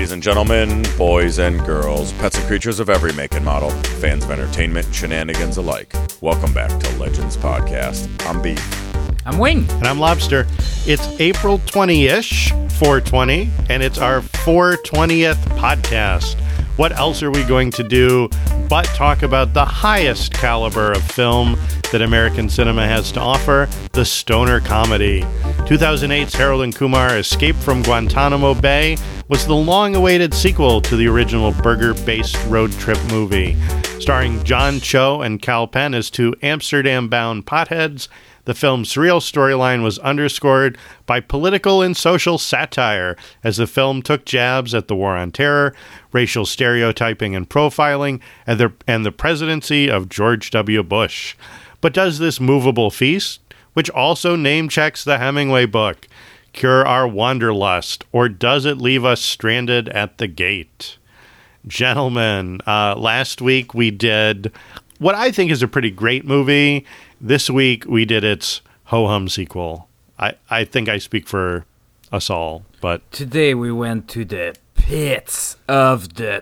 Ladies and gentlemen, boys and girls, pets and creatures of every make and model, fans of entertainment and shenanigans alike, welcome back to Legends Podcast. I'm Beef. I'm Wing. And I'm Lobster. It's April 20-ish, 420, and it's our 420th podcast. What else are we going to do but talk about the highest caliber of film that American cinema has to offer, the stoner comedy? 2008's Harold and Kumar Escape from Guantanamo Bay was the long-awaited sequel to the original burger-based road trip movie. Starring John Cho and Kal Penn as two Amsterdam-bound potheads, the film's surreal storyline was underscored by political and social satire as the film took jabs at the War on Terror, racial stereotyping and profiling, and the presidency of George W. Bush. But does this movable feast, which also name-checks the Hemingway book, cure our wanderlust, or does it leave us stranded at the gate? Gentlemen, last week we did what I think is a pretty great movie. This week we did its ho-hum sequel. I think I speak for us all, but Today we went to the pits of the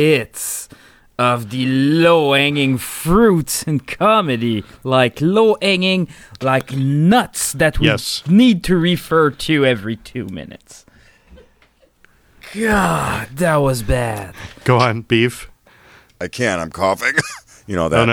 low-hanging fruits in comedy, like low-hanging, like nuts that we need to refer to every 2 minutes. God, that was bad. Go on, Beef. I can't, I'm coughing. You know that.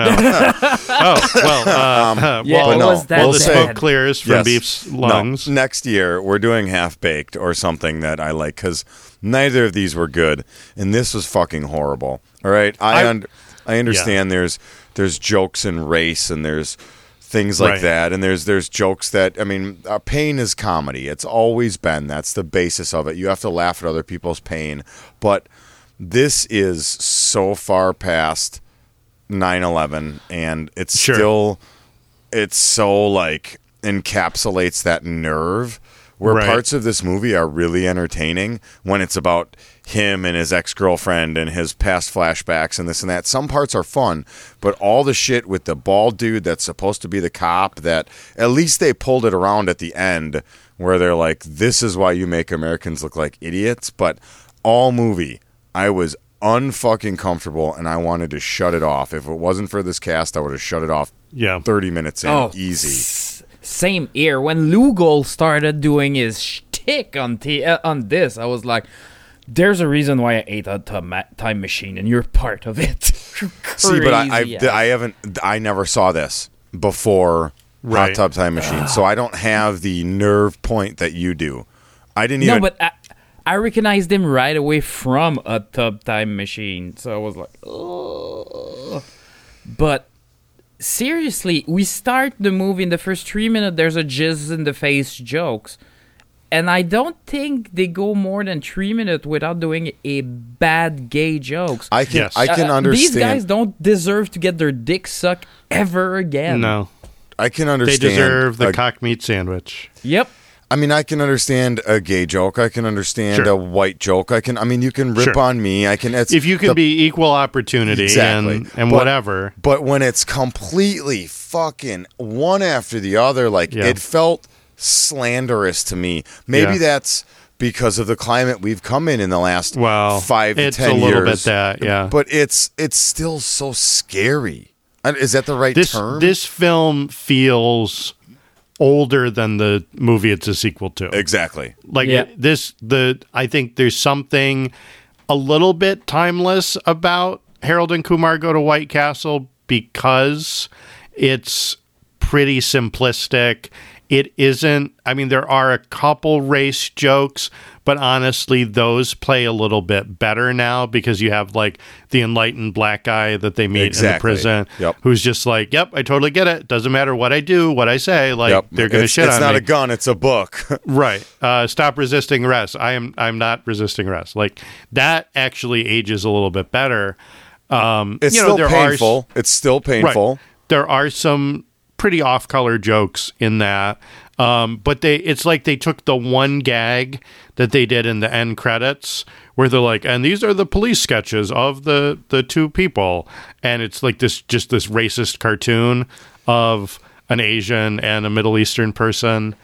Oh, no. Well, the smoke clears from Beef's lungs. No, next year, we're doing Half-Baked or something that I like, because neither of these were good, and this was fucking horrible. All right? I understand there's jokes in race, and there's things like that, and there's jokes that, I mean, pain is comedy. It's always been. That's the basis of it. You have to laugh at other people's pain, but this is so far past 9/11, and it's still, it's so like encapsulates that nerve where parts of this movie are really entertaining when it's about him and his ex-girlfriend and his past flashbacks and this and that. Some parts are fun, but all the shit with the bald dude that's supposed to be the cop, that at least they pulled it around at the end where they're like, this is why you make Americans look like idiots. But all movie, I was unfucking comfortable, and I wanted to shut it off. If it wasn't for this cast, I would have shut it off 30 minutes in, easy. Same here. When Lugol started doing his shtick on this, I was like, there's a reason why I ate a time machine, and you're part of it. See, but I never saw this before Hot Tub Time Machine, so I don't have the nerve point that you do. I didn't even... No, but I recognized him right away from a Tub Time Machine, so I was like, oh. But seriously, we start the movie in the first 3 minutes, there's a jizz in the face jokes, and I don't think they go more than 3 minutes without doing a bad gay jokes. I can understand. These guys don't deserve to get their dick sucked ever again. No. I can understand. They deserve the cock meat sandwich. Yep. I mean, I can understand a gay joke. I can understand a white joke. You can rip on me. If you can be equal opportunity and whatever. But when it's completely fucking one after the other, it felt slanderous to me. Maybe that's because of the climate we've come in the last 5 to 10 years. It's a little bit that, But it's still so scary. Is that the right term? This film feels older than the movie it's a sequel to. Exactly. I think there's something a little bit timeless about Harold and Kumar Go to White Castle because it's pretty simplistic. It isn't, there are a couple race jokes, but honestly, those play a little bit better now because you have the enlightened black guy that they meet in the prison who's just like, yep, I totally get it. Doesn't matter what I do, what I say, they're going to shit on me. It's not a gun, it's a book. Right. Stop resisting arrest. I'm not resisting arrest. That actually ages a little bit better. It's still painful. It's still painful. Right. There are some pretty off-color jokes in that, but it's like they took the one gag that they did in the end credits where they're like, and these are the police sketches of the two people, and it's like this racist cartoon of an Asian and a Middle Eastern person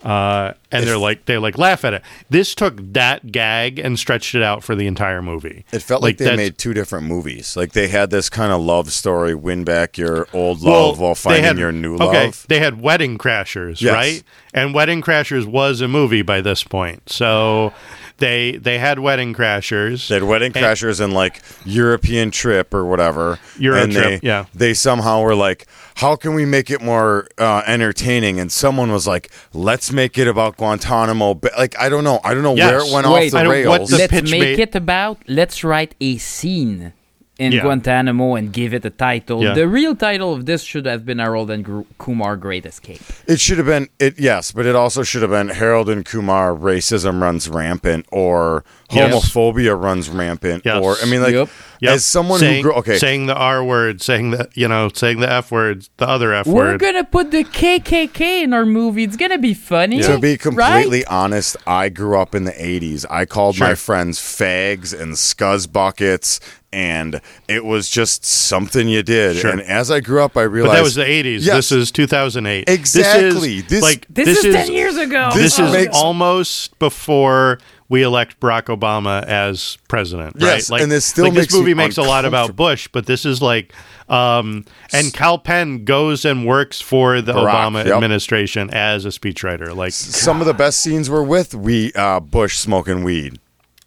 And they laugh at it. This took that gag and stretched it out for the entire movie. It felt like they made two different movies. Like they had this kind of love story, win back your old love while finding your new love. They had Wedding Crashers, Yes. right? And Wedding Crashers was a movie by this point. So they had Wedding Crashers. They had Wedding Crashers and like European Trip or whatever. They somehow were like, how can we make it more entertaining? And someone was like, let's make it about Guantanamo. Like, I don't know where it went off the rails. Let's write a scene in Guantanamo and give it a title. Yeah. The real title of this should have been Harold and Kumar Great Escape. It should have been, but it also should have been Harold and Kumar Racism Runs Rampant or Homophobia Runs Rampant. Yes. Or, I mean, like, as someone who grew, saying the R word, saying the F words, the other F word. We're going to put the KKK in our movie. It's going to be funny. To be completely honest, I grew up in the 80s. I called my friends fags and scuzz buckets, and it was just something you did. Sure. And as I grew up, I realized... But that was the 80s. Yes. This is 2008. Exactly. This is 10 years ago. This is almost before we elect Barack Obama as president, right? Yes, and this still this movie makes a lot about Bush, but this is like... and Kal Penn goes and works for the Obama administration as a speechwriter. Like some of the best scenes were with Bush smoking weed.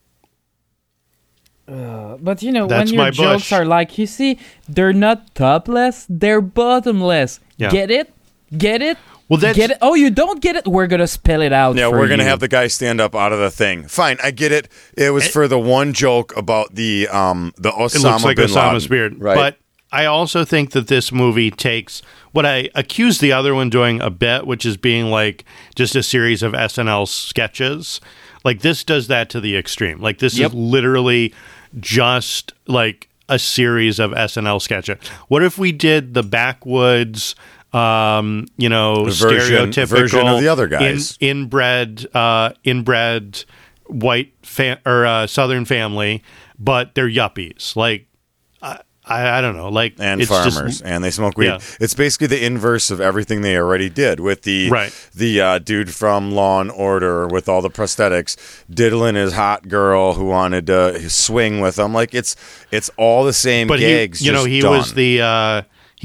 But when your jokes are like, you see, they're not topless, they're bottomless. Yeah. Get it? Well, get it? Oh, you don't get it? We're going to spell it out. Yeah, we're going to have the guy stand up out of the thing. Fine, I get it. It was for the one joke about the Osama bin Laden. It looks like Osama's beard. Right. But I also think that this movie takes what I accused the other one doing a bit, which is being like just a series of SNL sketches. Like this does that to the extreme. Like this is literally just like a series of SNL sketches. What if we did the backwoods, stereotypical version of the other guys, inbred white Southern family, but they're yuppies. Like I don't know, like and it's farmers, and they smoke weed. Yeah. It's basically the inverse of everything they already did with the dude from Law and Order with all the prosthetics diddling his hot girl who wanted to swing with him. Like it's all the same gags. He was the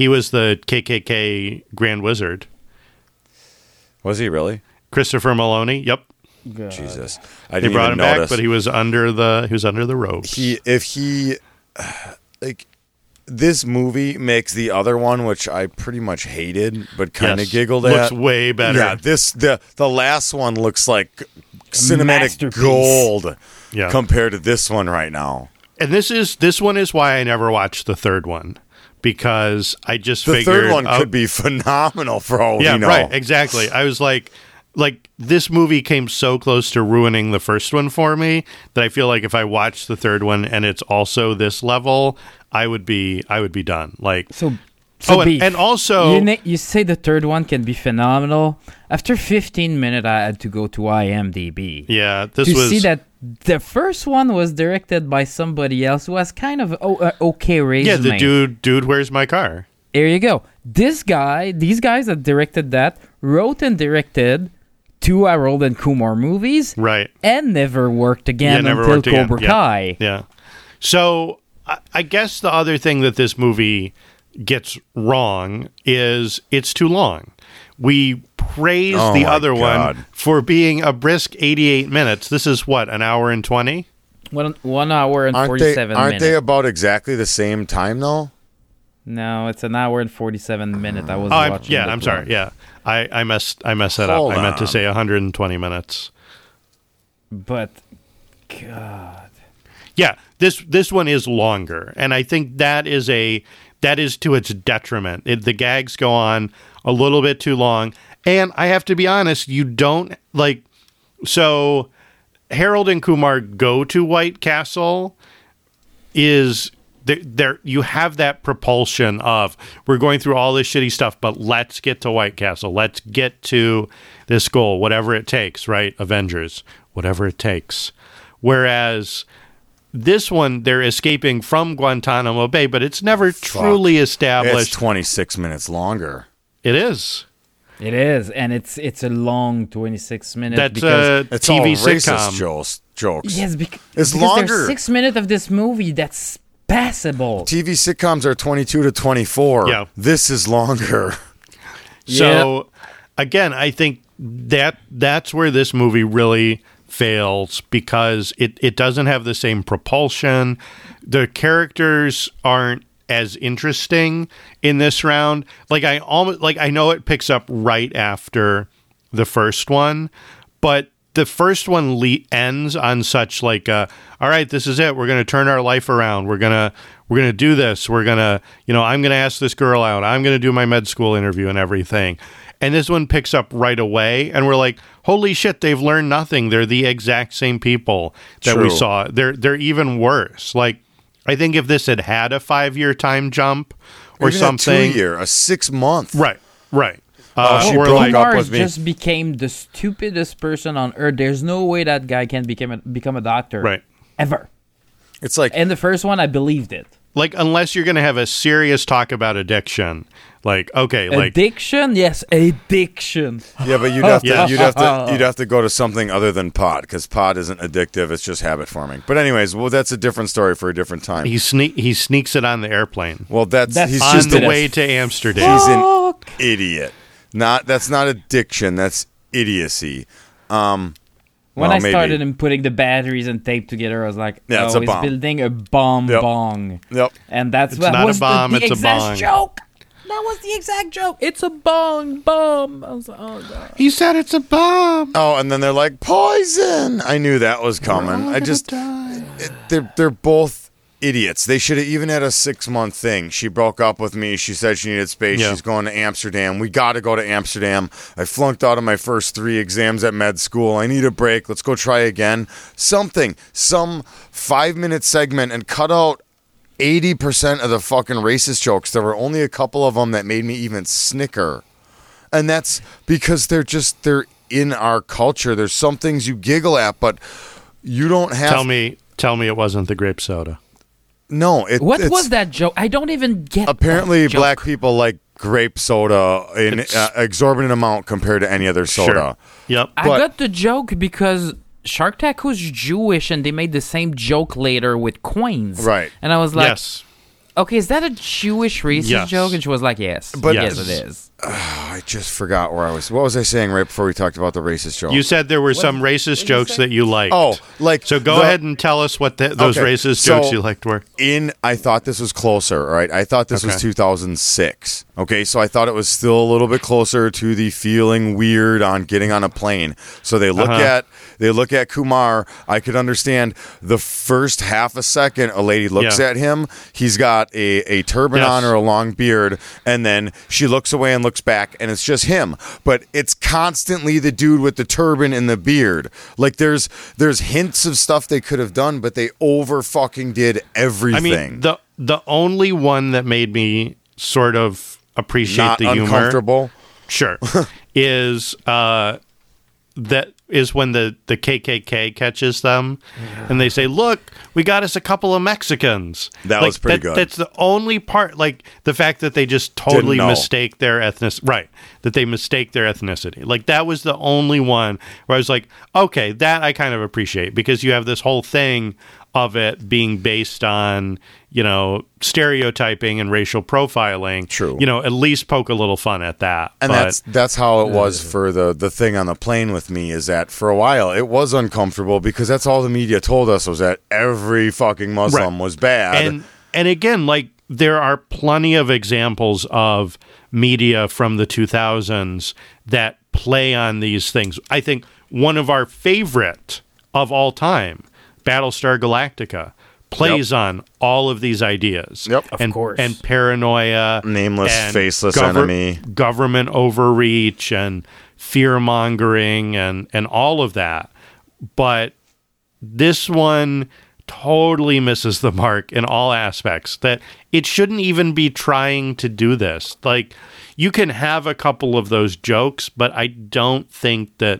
KKK Grand Wizard. Was he really? Christopher Maloney. Yep. God. Jesus, they brought him back, but he was under the ropes. This movie makes the other one, which I pretty much hated, but kind of giggled at. Looks way better. Yeah, the last one looks like cinematic gold compared to this one right now. And this one is why I never watched the third one, because I just figured... The third one could be phenomenal for all we know. Yeah, right, exactly. I was like, this movie came so close to ruining the first one for me that I feel like if I watched the third one and it's also this level... I would be done. Like and also you say the third one can be phenomenal. After 15 minutes, I had to go to IMDb. Yeah, see that the first one was directed by somebody else who has kind of okay resume. Yeah, the dude, where's my car? There you go. These guys that directed that wrote and directed 2 Harold and Kumar movies, right? And never worked again until Cobra Kai. Yeah. So. I guess the other thing that this movie gets wrong is it's too long. We praise the other one for being a brisk 88 minutes. This is what, an hour and 20? 1 hour and 47 minutes. Aren't they about exactly the same time, though? No, it's an hour and 47 minutes. I was watching. Yeah, I'm sorry. Yeah, I messed that up. I meant to say 120 minutes. But, God. Yeah, this one is longer, and I think that is to its detriment. The gags go on a little bit too long, and I have to be honest, you don't like. So, Harold and Kumar go to White Castle. Is there? You have that propulsion of we're going through all this shitty stuff, but let's get to White Castle. Let's get to this goal, whatever it takes. Right, Avengers, whatever it takes. Whereas. This one, they're escaping from Guantanamo Bay, but it's never truly established. It's 26 minutes longer. It is. It is, and it's a long 26 minutes. That's because a It's all TV racist sitcom. jokes. yes, It's because longer. There's 6 minutes of this movie that's passable. TV sitcoms are 22 to 24. Yeah. This is longer. So again, I think that's where this movie really fails because it doesn't have the same propulsion. The characters aren't as interesting in this round. I know it picks up right after the first one, but the first one ends on such all right, this is it. We're going to turn our life around. We're going to do this. We're going to, I'm going to ask this girl out. I'm going to do my med school interview and everything. And this one picks up right away. And we're like, holy shit, they've learned nothing. They're the exact same people that we True. saw. They're even worse. Like, I think if this had a 5-year time jump or Even something. a 2-year, a 6-month. Right. She or broke like, up Kumar with me. just became the stupidest person on earth. There's no way that guy can become a doctor. Right. Ever. It's like And the first one, I believed it. like, unless you're going to have a serious talk about addiction, Addiction? Yes, addiction. yeah, but you'd have to Yes. you'd have to go to something other than pot because pot isn't addictive. It's just habit forming. But anyways, well, that's a different story for a different time. he sneaks it on the airplane Well, That's he's on just the a, way to Amsterdam. he's an idiot. That's not addiction. That's idiocy. When Well, I maybe. started him putting the batteries and tape together, I was like, Yeah, it's oh, a he's bomb. building a bomb Yep. bong. Yep. And that's It's what not a was bomb, the it's a exact bong. joke. That was the exact joke. It's a bomb. I was like, oh, God. He said it's a bomb. Oh, and then they're like poison. I knew that was coming. They're both idiots. They should have even had a 6-month thing. She broke up with me. She said she needed space. Yeah. She's going to Amsterdam. We got to go to Amsterdam. I flunked out of my first 3 exams at med school. I need a break. Let's go try again. Some 5-minute segment and cut out 80% of the fucking racist jokes. There were only a couple of them that made me even snicker. And that's because they're in our culture. There's some things you giggle at, but you don't have Tell me it wasn't the grape soda. No, What it's, was that joke? I don't even get Apparently, that joke. black people like grape soda in exorbitant amount compared to any other soda. Yep. I but- got the joke because Shark Tank was Jewish and they made the same joke later with coins. Right. And I was like, Yes. okay, is that a Jewish racist Yes. joke? And she was like, yes. But- yes, Yes. it is. I just forgot where I was. What was I saying right before we talked about the racist joke? You said there were some racist jokes that you liked. Oh, like So go ahead and tell us what those Okay, racist so- jokes you liked were. I thought this was closer, right? I thought this was Okay. 2006. Okay, so I thought it was still a little bit closer to the feeling weird on getting on a plane. So they look at Kumar. I could understand the first half a second a lady looks Yeah. at him. He's got a turban Yes. on or a long beard, and then she looks away and looks back, and it's just him. But it's constantly the dude with the turban and the beard. Like there's hints of stuff they could have done, but they over fucking did everything. I mean, the only one that made me sort of appreciate Not the humor, uncomfortable. sure, is that is when the KKK catches them and they say, "Look, we got us a couple of Mexicans." That was pretty good. That's the only part, like the fact that they just totally Didn't know. mistake their right, that they mistake their ethnicity. Like that was the only one where I was like, okay, that I kind of appreciate because you have this whole thing of it being based on, stereotyping and racial profiling. True. At least poke a little fun at that. And But that's how it was for the thing on the plane with me, is that for a while it was uncomfortable because that's all the media told us was that every fucking Muslim Right. was bad. And again, like there are plenty of examples of media from the 2000s that play on these things. I think one of our favorite of all time, Battlestar Galactica, plays on all of these ideas. Yep. Of and, course. And paranoia. Nameless, and faceless enemy. Government overreach and fear-mongering and all of that. But this one totally misses the mark in all aspects, that it shouldn't even be trying to do this. Like, you can have a couple of those jokes, but I don't think that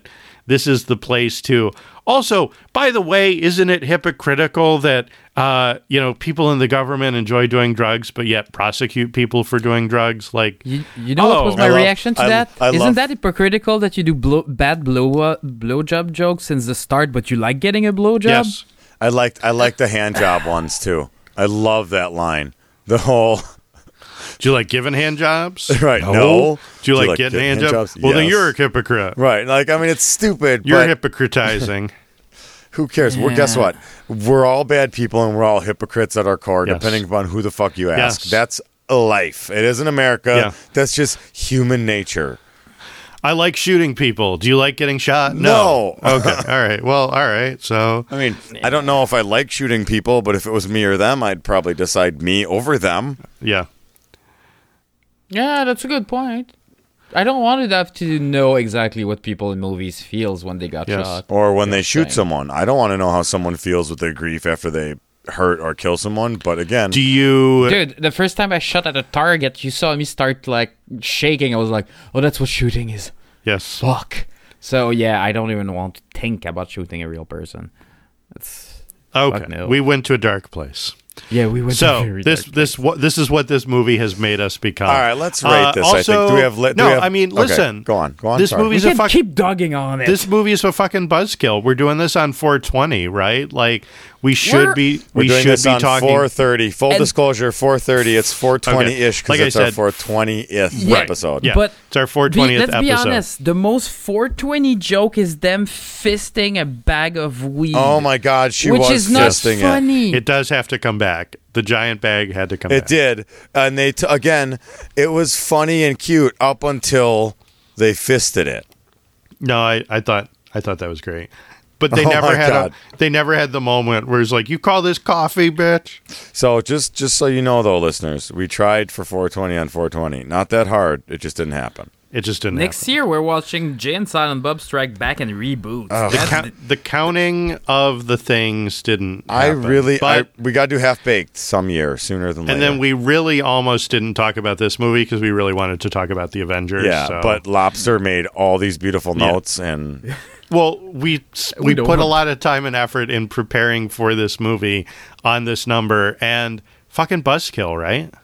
this is the place to. Also, by the way, isn't it hypocritical that people in the government enjoy doing drugs, but yet prosecute people for doing drugs? Like, you know what was my reaction to that? Isn't that hypocritical that you do bad blowjob jokes since the start, but you like getting a blowjob? Yes, I like the hand job ones too. I love that line. The whole. Do you like giving hand jobs? Right. No. Do you like getting hand jobs? Well, then Yes. you're a hypocrite. Right. Like, I mean, it's stupid. You're but hypocritizing. who cares? Well, guess what? We're all bad people and we're all hypocrites at our core, Yes. depending upon who the fuck you ask. Yes. That's life. It isn't America. Yeah. That's just human nature. I like shooting people. Do you like getting shot? No. Okay. All right. Well, all right. So, I mean, I don't know if I like shooting people, but if it was me or them, I'd probably decide me over them. yeah. Yeah, that's a good point. I don't want to have to know exactly what people in movies feels when they got Yes. shot. Or when they shoot same. someone. I don't want to know how someone feels with their grief after they hurt or kill someone. But again, Do you? Dude, the first time I shot at a target, you saw me start like shaking. I was like, "Oh, that's what shooting is." Yes. Fuck. So yeah, I don't even want to think about shooting a real person. It's Okay. fuck no. We went to a dark place. yeah, we went. to So very this dark this is what this movie has made us become. all right, let's rate this. I think. Also, Do we have? I mean, okay, listen. Go on. This sorry. movie's we a can fuck. keep dogging on it. This movie is a fucking buzzkill. We're doing this on 420, right? Like we should We're- be. We're We doing should this be on talking. 4:30. Full And- disclosure, 4:30. It's 420-ish because Like I it's our said- 420th Yeah. episode. Yeah, But it's our 420th let's be episode. honest. The most 420 joke is them fisting a bag of weed. Oh my God, she which was is not fisting it. funny. It does have to come back. The giant bag had to come It back. did, and again, it was funny and cute up until they fisted it. No, I thought that was great. But they Oh never my had God. they never had the moment where it's like, you call this coffee, bitch? So just so you know, though, listeners, we tried for 420 on 420. Not that hard. It just didn't happen. It just didn't Next year, we're watching Jay and Silent Bob Strike Back and reboot. happen. The counting of the things didn't happen. We got to do Half Baked some year, sooner than later. And then we really almost didn't talk about this movie because we really wanted to talk about the Avengers. yeah, so. but Lobster made all these beautiful notes, and Well, we don't put a want- lot of time and effort in preparing for this movie on this number, and fucking buzzkill, right?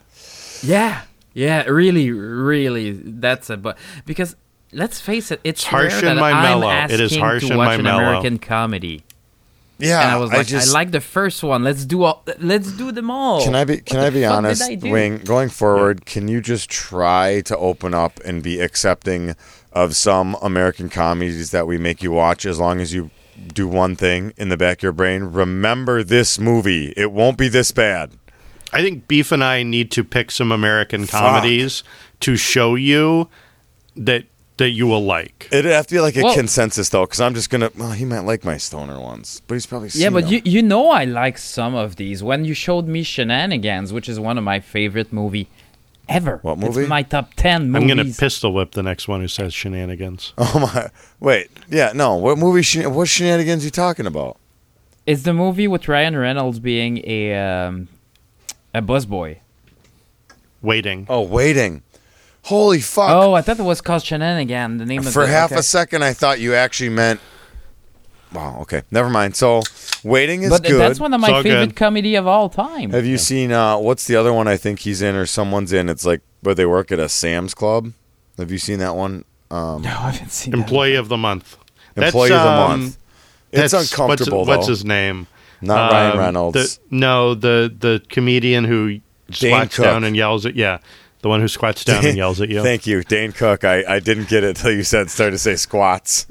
Yeah, really, that's a but because let's face it, it's harsh rare in that my I'm mellow. asking It is harsh to in watch my an mellow. American comedy. yeah, And I was like, I like the first one. Let's do them all. Can I be What the fuck honest, did I do? Wing? Going forward, can you just try to open up and be accepting of some American comedies that we make you watch, as long as you do one thing in the back of your brain? Remember this movie. It won't be this bad. I think Beef and I need to pick some American comedies to show you that you will like. It'd have to be like a Well- consensus, though, because I'm just gonna. Well, he might like my stoner ones, but he's probably seen Yeah, but them. you know I like some of these. When you showed me Shenanigans, which is one of my favorite movie ever. What movie? It's my top 10 movies. I'm going to pistol whip the next one who says shenanigans. Oh my! Wait, yeah, no. What movie? What shenanigans you talking about? It's the movie with Ryan Reynolds being a busboy. Waiting. Oh, Waiting. Holy fuck! Oh, I thought it was called Shenanigan. The name of For the, half okay. a second, I thought you actually meant. Wow. Okay. Never mind. So, Waiting is But good. that's one of It's my all favorite good. comedy of all time. Have you seen? What's the other one? I think he's in or someone's in. It's like where they work at a Sam's Club. Have you seen that one? No, I haven't seen that. Employee of the month. Employee of the month. It's that's- uncomfortable. What's though. his name? Not Ryan Reynolds. The comedian who squats Cook. down and yells at the one who squats down and yells at you. Thank you, Dane Cook. I didn't get it till you started to say squats.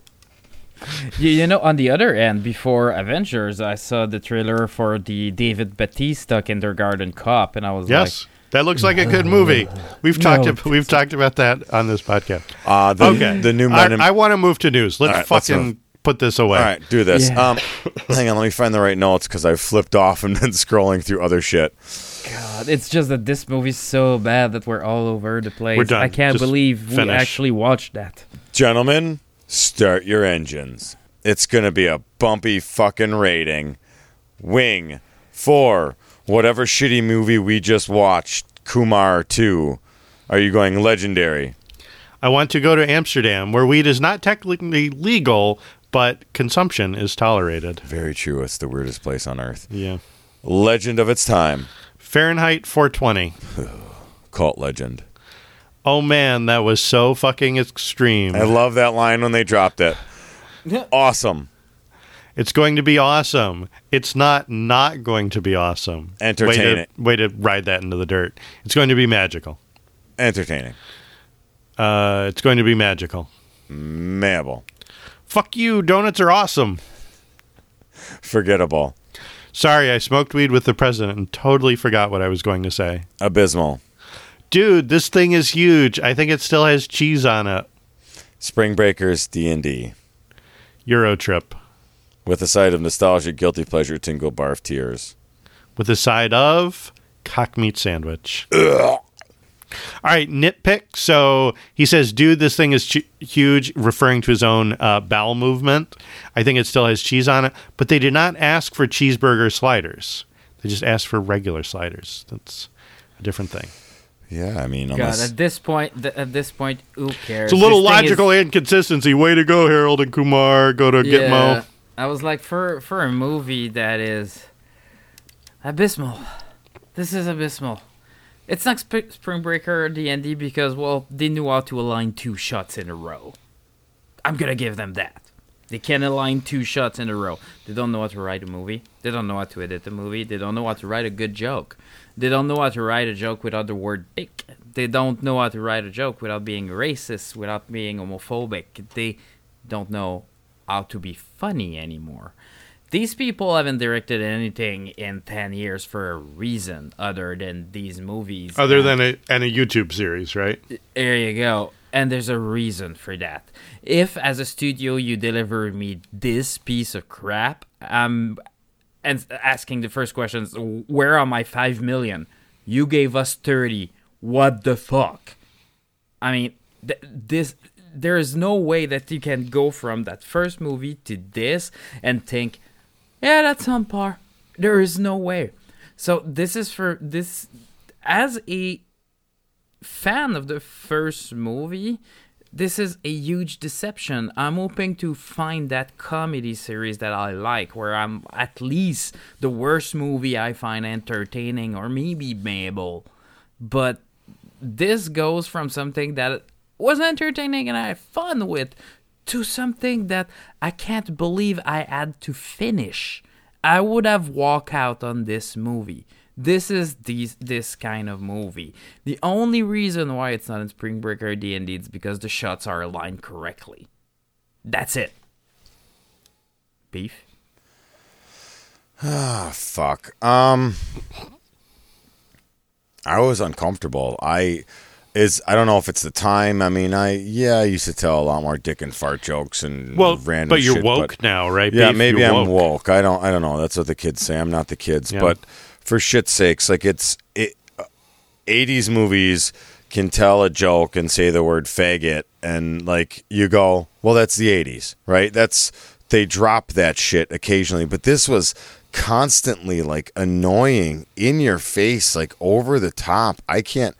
You know, on the other end, before Avengers, I saw the trailer for the David Batista Kindergarten Cop, and I was Yes, that looks like a good movie. We've talked about that on this podcast. The new Men in I want to move to news. Let's All right, let's fucking move. put this away. All right, do this. Yeah. Hang on, let me find the right notes because I've flipped off and been scrolling through other shit. God, it's just that this movie's so bad that we're all over the place. We're done. I can't Just believe we finish. actually watched that. Gentlemen, start your engines. It's going to be a bumpy fucking rating. Wing, for whatever shitty movie we just watched, Kumar 2. Are you going legendary? I want to go to Amsterdam, where weed is not technically legal, but consumption is tolerated. Very true. It's the weirdest place on earth. Yeah. Legend of its time. Fahrenheit 420. Cult legend. Oh man, that was so fucking extreme. I love that line when they dropped it. Awesome. It's going to be awesome. It's not going to be awesome. Entertaining. Way to ride that into the dirt. It's going to be magical. Entertaining. It's going to be magical. Mabel. Fuck you. Donuts are awesome. Forgettable. Sorry, I smoked weed with the president and totally forgot what I was going to say. Abysmal. Dude, this thing is huge. I think it still has cheese on it. Spring Breakers D&D. Euro trip. With a side of nostalgic, guilty pleasure, tingle, barf, tears. With a side of cock meat sandwich. Ugh. All right, nitpick. So he says, dude, this thing is huge, referring to his own bowel movement. I think it still has cheese on it, but they did not ask for cheeseburger sliders. They just asked for regular sliders. That's a different thing. Yeah, I mean, God, unless... at this point, who cares? It's a little This thing logical inconsistency. Way to go, Harold and Kumar. Go to Gitmo. I was like, for a movie that is abysmal. This is abysmal. It's not Spring Breaker or D&D because, well, they knew how to align 2 shots in a row. I'm going to give them that. They can align 2 shots in a row. They don't know how to write a movie. They don't know how to edit a movie. They don't know how to write a good joke. They don't know how to write a joke without the word dick. They don't know how to write a joke without being racist, without being homophobic. They don't know how to be funny anymore. These people haven't directed anything in 10 years for a reason other than these movies. Other than a YouTube series, right? There you go. And there's a reason for that. If, as a studio, you deliver me this piece of crap, and asking the first questions, where are my 5 million? You gave us 30. What the fuck? I mean, there is no way that you can go from that first movie to this and think, yeah, that's on par. There is no way. So this is for this, as a fan of the first movie, this is a huge deception. I'm hoping to find that comedy series that I like, where I'm at least the worst movie I find entertaining, or maybe Mabel. But this goes from something that was entertaining and I had fun with to something that I can't believe I had to finish. I would have walked out on this movie. This is this kind of movie. The only reason why it's not in Spring Breaker or D&D is because the shots are aligned correctly. That's it. Beef? Ah, fuck. I was uncomfortable. I don't know if it's the time. I mean, I used to tell a lot more dick and fart jokes and random but you're shit, woke now, right? Yeah, Beef? maybe You're I'm woke. I don't know. That's what the kids say. I'm not the kids, Yeah. but for shit's sakes, like 80s movies can tell a joke and say the word faggot, and like you go, well, that's the 80s, right? They drop that shit occasionally, but this was constantly like annoying, in your face, like over the top. I can't.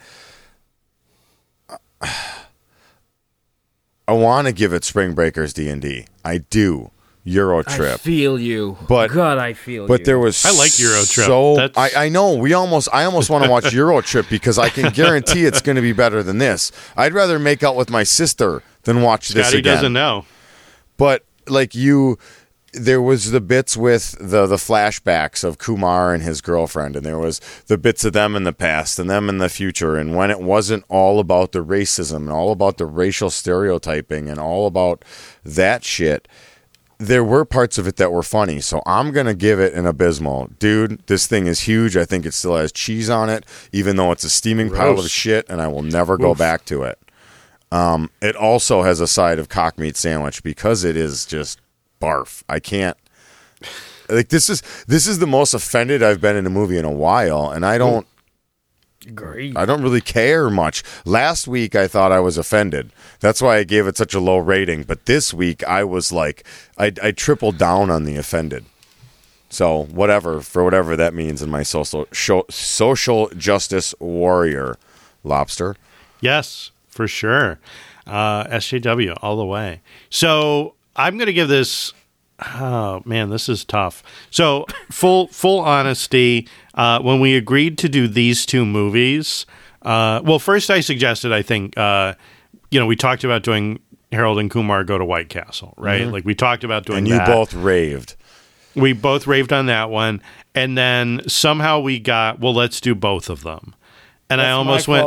I want to give it Spring Breakers D&D. I do. Euro Trip. I feel you. But God, I feel you. But there was I like Euro Trip. So I know I almost want to watch Euro Trip because I can guarantee it's going to be better than this. I'd rather make out with my sister than watch this Scotty again. doesn't know. But like there was the bits with the flashbacks of Kumar and his girlfriend, and there was the bits of them in the past and them in the future, and when it wasn't all about the racism and all about the racial stereotyping and all about that shit, there were parts of it that were funny. So I'm going to give it an abysmal. Dude, this thing is huge. I think it still has cheese on it, even though it's a steaming pile of shit, and I will never go back to it. It also has a side of cock meat sandwich because it is just barf. I can't. Like this is the most offended I've been in a movie in a while, and I don't really care much. Last week I thought I was offended. That's why I gave it such a low rating. But this week I was like, I tripled down on the offended. So whatever that means in my social justice warrior, Lobster. Yes, for sure. SJW all the way. So I'm going to give this. Oh man, this is tough. So full honesty, when we agreed to do these two movies, well, first I suggested, I think, we talked about doing Harold and Kumar Go to White Castle, right? Mm-hmm. Like we talked about doing and you that. both raved. We both raved on that one, and then somehow we got, well, let's do both of them. And I almost went.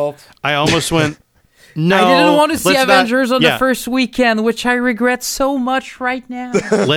No, I didn't want to see let's Avengers on the first weekend, which I regret so much right now.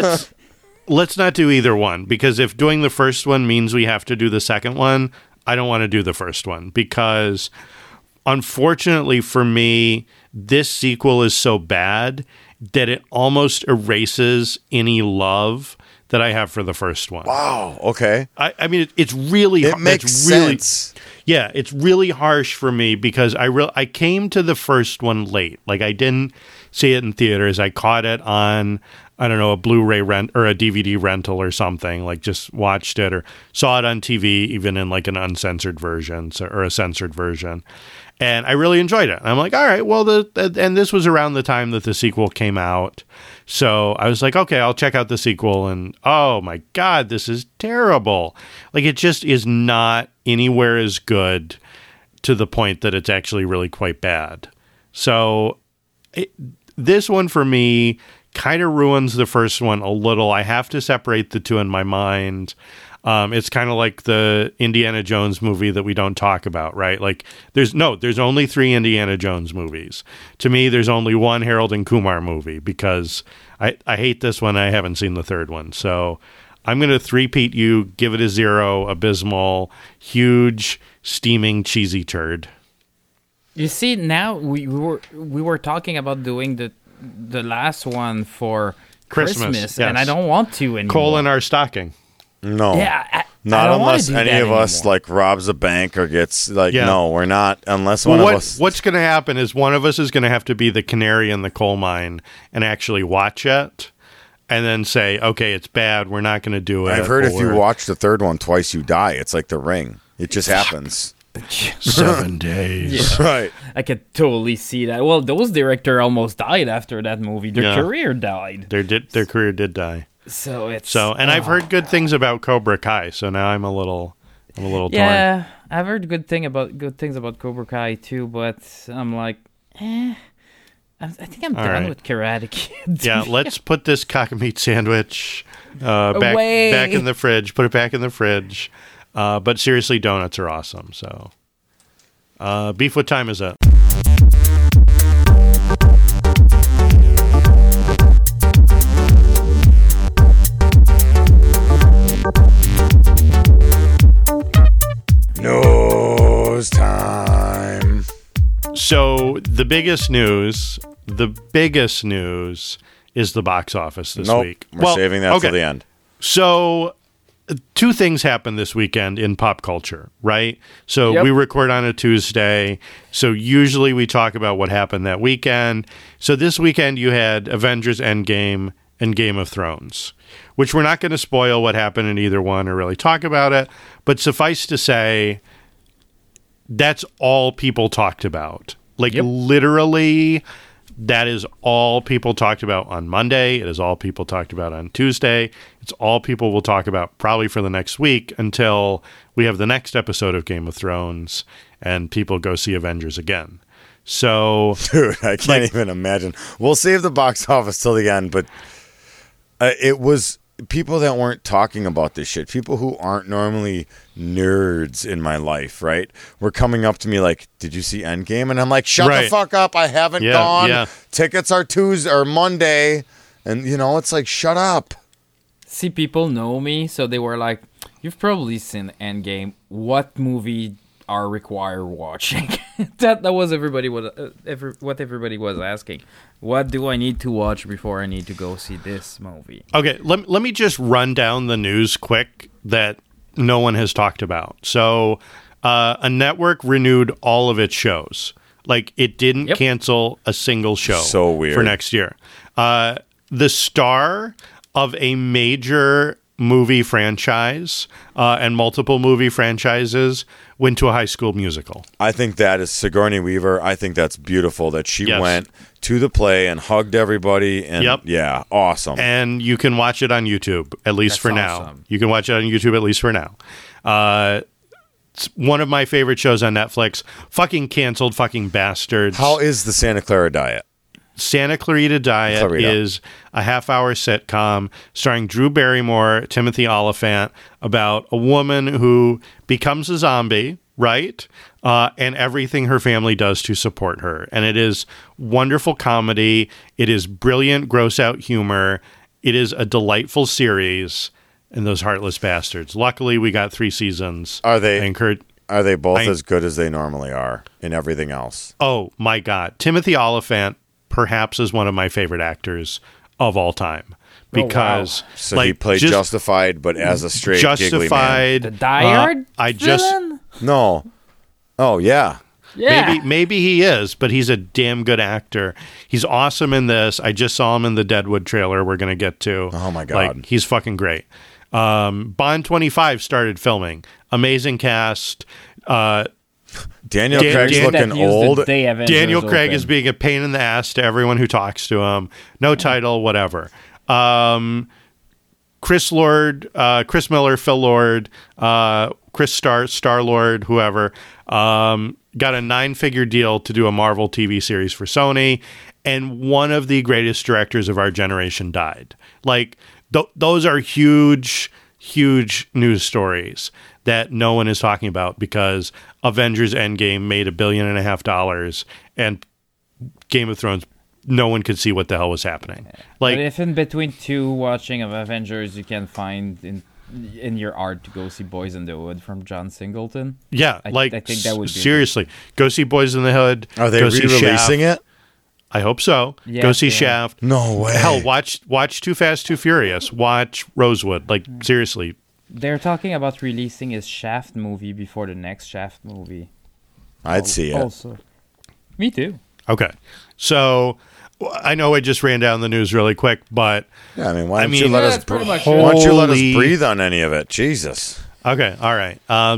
Let's not do either one, because if doing the first one means we have to do the second one, I don't want to do the first one, because unfortunately for me, this sequel is so bad that it almost erases any love that I have for the first one. Wow. Okay. I mean, it's really... It makes sense. Yeah, it's really harsh for me because I came to the first one late. Like, I didn't see it in theaters. I caught it on, I don't know, a Blu-ray rent or a DVD rental or something. Like, just watched it or saw it on TV, even in like an uncensored version or a censored version. And I really enjoyed it. And I'm like, all right, well, and this was around the time that the sequel came out. So I was like, okay, I'll check out the sequel. And oh my God, this is terrible. Like, it just is not anywhere as good, to the point that it's actually really quite bad. So this one for me kind of ruins the first one a little. I have to separate the two in my mind. It's kind of like the Indiana Jones movie that we don't talk about, right? Like there's only 3 Indiana Jones movies. To me, there's only one Harold and Kumar movie, because I hate this one. I haven't seen the third one. So I'm going to three-peat you, give it a 0, abysmal, huge, steaming, cheesy turd. You see, now we were talking about doing the last one for Christmas yes. and I don't want to anymore. Coal in our stocking. No. Yeah, not I don't unless wanna do any that of us anymore. like robs a bank or gets like, Yeah. no, we're not, unless Well, one of us. what's going to happen is one of us is going to have to be the canary in the coal mine and actually watch it and then say, okay, it's bad, we're not going to do it. I've heard if you or- watch the third one twice, you die. It's like The Ring. It just happens. 7 days. Right. I could totally see that. Well, those director almost died after that movie. Their Yeah. career died. Their career did die. So it's And I've heard good things about Cobra Kai, so now I'm a little torn. yeah. I've heard good things about Cobra Kai too, but I'm like, I think I'm done right. with Karate Kid. Yeah, let's put this cock and meat sandwich Away. back in the fridge. Put it back in the fridge. But seriously, donuts are awesome. So, Beef, what time is it? Nose time. So the biggest news is the box office this Nope. week. We're saving that okay. till the end. So, 2 things happened this weekend in pop culture, right? So Yep. we record on a Tuesday. So usually we talk about what happened that weekend. So this weekend you had Avengers Endgame and Game of Thrones, which we're not going to spoil what happened in either one or really talk about it. But suffice to say, that's all people talked about. Like literally, that is all people talked about on Monday. It is all people talked about on Tuesday. It's all people will talk about probably for the next week until we have the next episode of Game of Thrones and people go see Avengers again. So, Dude, I can't even imagine. We'll save the box office till the end, but it was people that weren't talking about this shit, people who aren't normally nerds in my life, right, were coming up to me like, did you see Endgame? And I'm like, shut the fuck up. I haven't gone. Yeah. Tickets are Tuesday or Monday. And, it's like, shut up. See, people know me, so they were like, you've probably seen Endgame. What movie are required watching? that was what everybody was asking. What do I need to watch before I need to go see this movie? Okay, let me just run down the news quick that no one has talked about. So, a network renewed all of its shows. Like, it didn't cancel a single show. So weird. For next year. The star of a major movie franchise and multiple movie franchises went to a High School Musical. I think that is Sigourney Weaver. I think that's beautiful that she Yes. went to the play and hugged everybody. And Yep. yeah, awesome. And you can watch it on YouTube, at least That's for now. awesome. You can watch it on YouTube, at least for now. It's one of my favorite shows on Netflix. Fucking canceled, fucking bastards. How is the Santa Clara Diet? Santa Clarita Diet Clarita. is a half-hour sitcom starring Drew Barrymore, Timothy Olyphant, about a woman who becomes a zombie, right? And everything her family does to support her. And it is wonderful comedy. It is brilliant, gross-out humor. It is a delightful series. And those heartless bastards. Luckily, we got 3 seasons. Are they- I encourage. Are they both as good as they normally are in everything else? Oh my God, Timothy Olyphant perhaps is one of my favorite actors of all time because So he played just Justified, but as a straight giggly man. Justified. The Die Hard I just villain? No. Oh, yeah. Yeah. maybe he is, but he's a damn good actor. He's awesome in this. I just saw him in the Deadwood trailer we're going to get to. Oh, my God. Like, he's fucking great. Bond 25 started filming. Amazing cast. Daniel Dan- Craig's Dan- looking That used the old. day Avengers Daniel Craig open. is being a pain in the ass to everyone who talks to him. No title, whatever. Chris Lord, Chris Miller, Phil Lord, Chris Star Lord, whoever, got a 9-figure deal to do a Marvel TV series for Sony, and one of the greatest directors of our generation died. Like, those are huge news stories that no one is talking about because Avengers Endgame made $1.5 billion and Game of Thrones, no one could see what the hell was happening. Like, But if in between 2 watching of Avengers, you can find in your art to go see Boys in the Hood from John Singleton. yeah, I like think that would be seriously, go see Boys in the Hood. Are they go see re-releasing Shaft. it? I hope so. Yeah, go see yeah. Shaft. No way. Hell, watch Too Fast, Too Furious. Watch Rosewood. Like, seriously. They're talking about releasing his Shaft movie before the next Shaft movie. I'd see it. Also, me too. Okay. So, I know I just ran down the news really quick, but Yeah, I mean, why I don't mean- you let Yeah, us that's pretty much why don't you let us Holy- breathe on any of it? Jesus. okay, all right.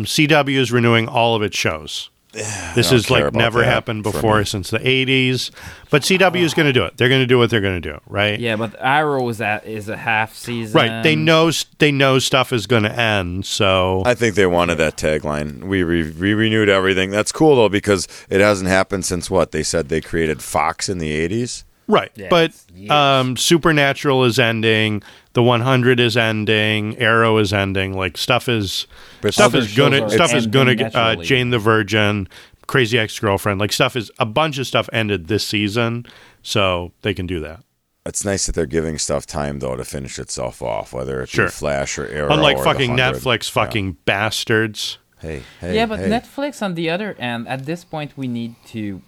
CW is renewing all of its shows. This don't is care like about never that happened for before me. since the 80s. But CW is going to do it. They're going to do what they're going to do, right? Yeah, but Arrow is a half season. Right. They know stuff is going to end, so I think they wanted that tagline. We renewed everything. That's cool though because it hasn't happened since what they said they created Fox in the 80s. right. Yeah, But it's years. Supernatural is ending. The 100 is ending. Arrow is ending. Like stuff is Other shows are gonna ending get naturally. Jane the Virgin, Crazy Ex-Girlfriend. Like a bunch of stuff ended this season, so they can do that. It's nice that they're giving stuff time though to finish itself off, whether it Sure. be Flash or Arrow. Unlike or fucking the 100. Netflix, fucking bastards. Hey. Yeah, but hey. Netflix, on the other end, at this point, we need to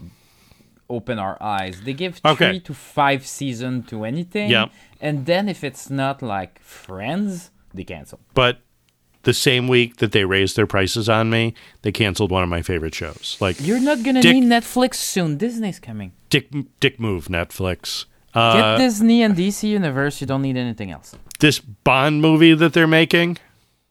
open our eyes. They give 3 to 5 seasons to anything, Yeah. and then if it's not like Friends, they cancel. But the same week that they raised their prices on me, they canceled one of my favorite shows. Like You're not gonna Dick- need Netflix soon. Disney's coming. dick move, Netflix. Get Disney and DC Universe. You don't need anything else. This Bond movie that they're making.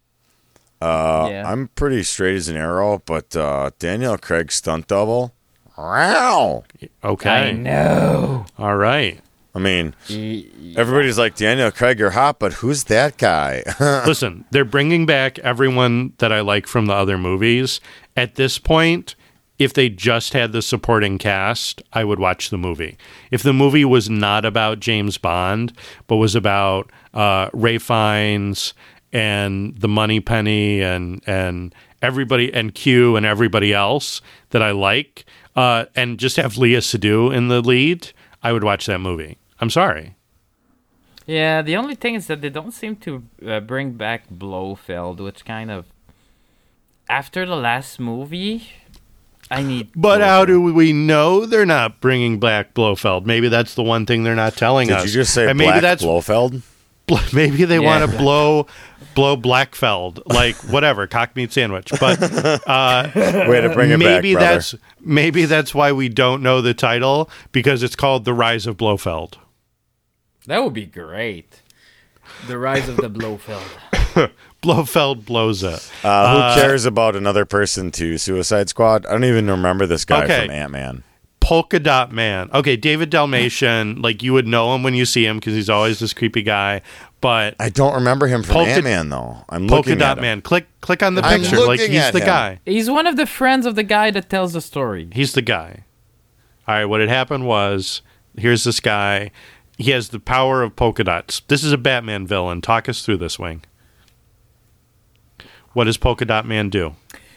Yeah. I'm pretty straight as an arrow, but Daniel Craig's stunt double. Wow. Okay. I know. All right. I mean, everybody's like, Daniel Craig, you're hot, but who's that guy? Listen, they're bringing back everyone that I like from the other movies. At this point, if they just had the supporting cast, I would watch the movie. If the movie was not about James Bond, but was about Ray Fiennes and the Moneypenny and everybody and Q and everybody else that I like, and just have Leah Seydoux in the lead, I would watch that movie. I'm sorry. Yeah, the only thing is that they don't seem to bring back Blofeld, which kind of... After the last movie, I need... But how do we know they're not bringing back Blofeld? Maybe that's the one thing they're not telling us. Did you just say And Black maybe that's Blofeld? maybe they Yeah. want to blow Blackfeld, like whatever, cock meat sandwich. But Way to bring it maybe back, brother. maybe that's why we don't know the title, because it's called The Rise of Blofeld. That would be great. The Rise of the Blofeld. Blofeld blows it. Who cares about another person to Suicide Squad? I don't even remember this guy Okay. from Ant-Man. Polka Dot Man. Okay, David Dalmatian, like you would know him when you see him because he's always this creepy guy. But I don't remember him from Polka- Ant-Man, though. I'm Polka looking Dot at him. Man. Click on the I'm picture. Like looking he's at the him. guy. He's one of the friends of the guy that tells the story. He's the guy. All right, what had happened was here's this guy. He has the power of polka dots. This is a Batman villain. Talk us through this, Wing. What does Polka Dot Man do?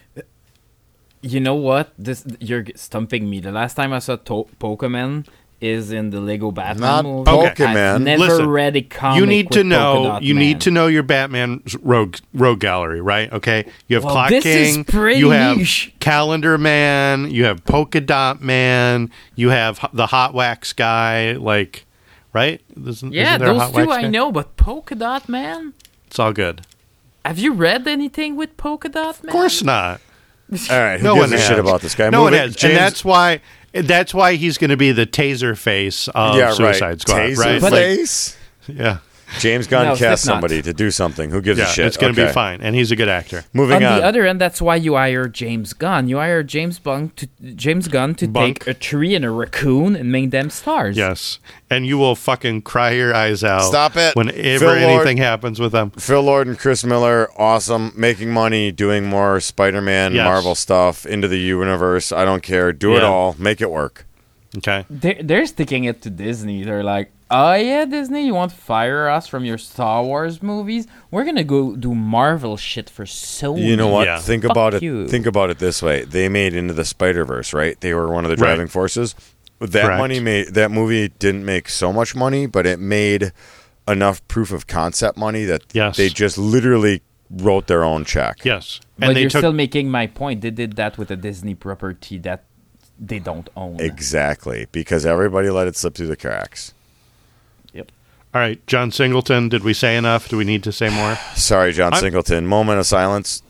You know what? You're stumping me. The last time I saw Pokemon is in the Lego Batman Not movie. Pokemon. I've never Listen, read a comic You need to with Polka know. Dot You Man. need to know your Batman rogue gallery, right? Okay. You have Well, Clock this is King. pretty You have niche. Calendar Man. You have Polka Dot Man. You have the Hot Wax guy. Like, right? Isn't there a those Hot two Wax I guy? know, but Polka Dot Man? It's all good. Have you read anything with Polka Dot Man? Of course not. All right, who No gives one a shit has. about this guy? No one Moving- has, James, and that's why he's going to be the taser face of yeah, Suicide right. Squad, Taser right? But- face. Yeah, James Gunn No, cast Slipknot. somebody to do something. Who gives yeah, a shit? it's going to Okay. be fine, and he's a good actor. Moving On on. the other end, that's why you hire James Gunn. You hire James Gunn to Bunk. take a tree and a raccoon and make them stars. Yes, and you will fucking cry your eyes out. Stop it. Whenever Phil Lord- anything happens with them. Phil Lord and Chris Miller, awesome, making money, doing more Spider-Man, Yes. Marvel stuff into the universe. I don't care. Do it Yeah. all. Make it work. Okay, They're sticking it to Disney. They're like, oh yeah, Disney, you want to fire us from your Star Wars movies? We're gonna go do Marvel shit for Sony. You know what? Yeah. Think Fuck about it. you. Think about it this way: they made Into the Spider-Verse, right? They were one of the Right. driving forces. That Correct. that movie didn't make so much money, but it made enough proof of concept money that Yes. they just literally wrote their own check. yes, But and they you're took still making my point. They did that with a Disney property that they don't own. Exactly, because everybody let it slip through the cracks. Yep. all right. John Singleton, did we say enough? Do we need to say more? Sorry, John I'm- Singleton. Moment of silence.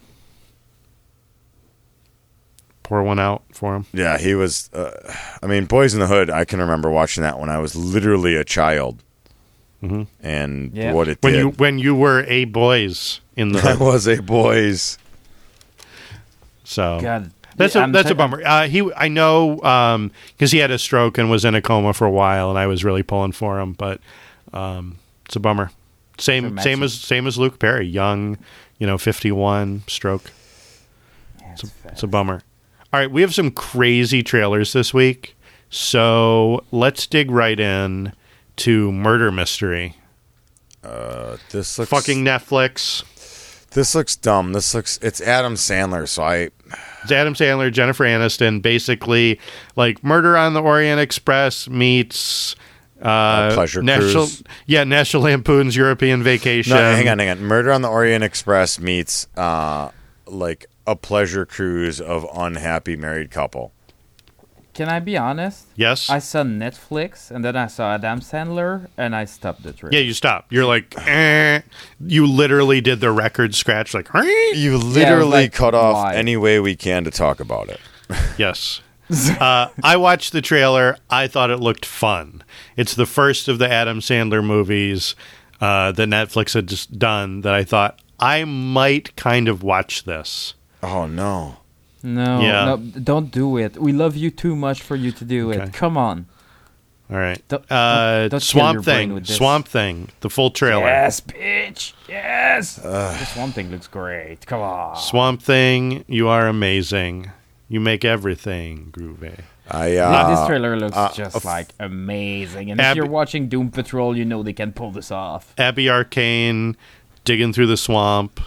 Pour one out for him. Yeah, he was. I mean, Boys in the Hood. I can remember watching that when I was literally a child, and Yeah. what it When did. when you were a boys in the I hood. was a boys. So God, that's Yeah, a bummer. I know because he had a stroke and was in a coma for a while, and I was really pulling for him. But it's a bummer. Same as Luke Perry, young, 51, stroke. It's a bummer. All right, we have some crazy trailers this week, so let's dig right in to Murder Mystery. This looks Fucking Netflix. This looks dumb. It's Adam Sandler. So It's Adam Sandler, Jennifer Aniston, basically like Murder on the Orient Express meets Pleasure National, Cruise. Yeah, National Lampoon's European Vacation. no, hang on. Murder on the Orient Express meets like a pleasure cruise of unhappy married couple. Can I be honest? Yes. I saw Netflix and then I saw Adam Sandler and I stopped the trailer. Yeah, you stop. You're like, you literally did the record scratch, like, You literally like, cut off why? any way we can to talk about it. yes. I watched the trailer. I thought it looked fun. It's the first of the Adam Sandler movies that Netflix had just done that I thought I might kind of watch this. Oh no. No, Yeah. no, don't do it. We love you too much for you to do Okay. it. Come on. All right. Don't kill your Swamp brain Thing. with this. Swamp Thing. The full trailer. Yes, bitch. Yes. This one thing looks great. Come on. Swamp Thing, you are amazing. You make everything groovy. This trailer looks just f- like amazing. And Ab- if you're watching Doom Patrol, you know they can pull this off. Abby Arcane digging through the swamp.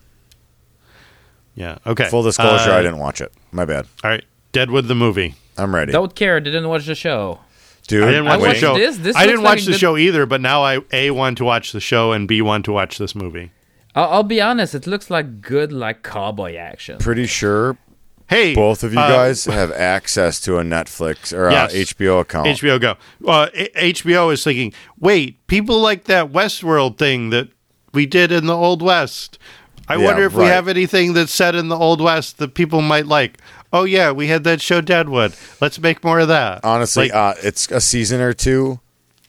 Yeah. Okay. Full disclosure, I didn't watch it. My bad. All right. Deadwood the movie. I'm ready. Don't care. Didn't watch the show. Dude, I didn't watch watched the show. this. I This didn't looks like watch a the good- show either, but now I A want to watch the show and B want to watch this movie. I'll be honest. It looks like good, like cowboy action. Pretty sure Hey, both of you guys have access to a Netflix or Yes. HBO account. HBO Go. HBO is thinking, wait, people like that Westworld thing that we did in the Old West. I Yeah, wonder if we right. have anything that's set in the Old West that people might like. Oh, yeah, we had that show Deadwood. Let's make more of that. Honestly, Like, it's a season or two.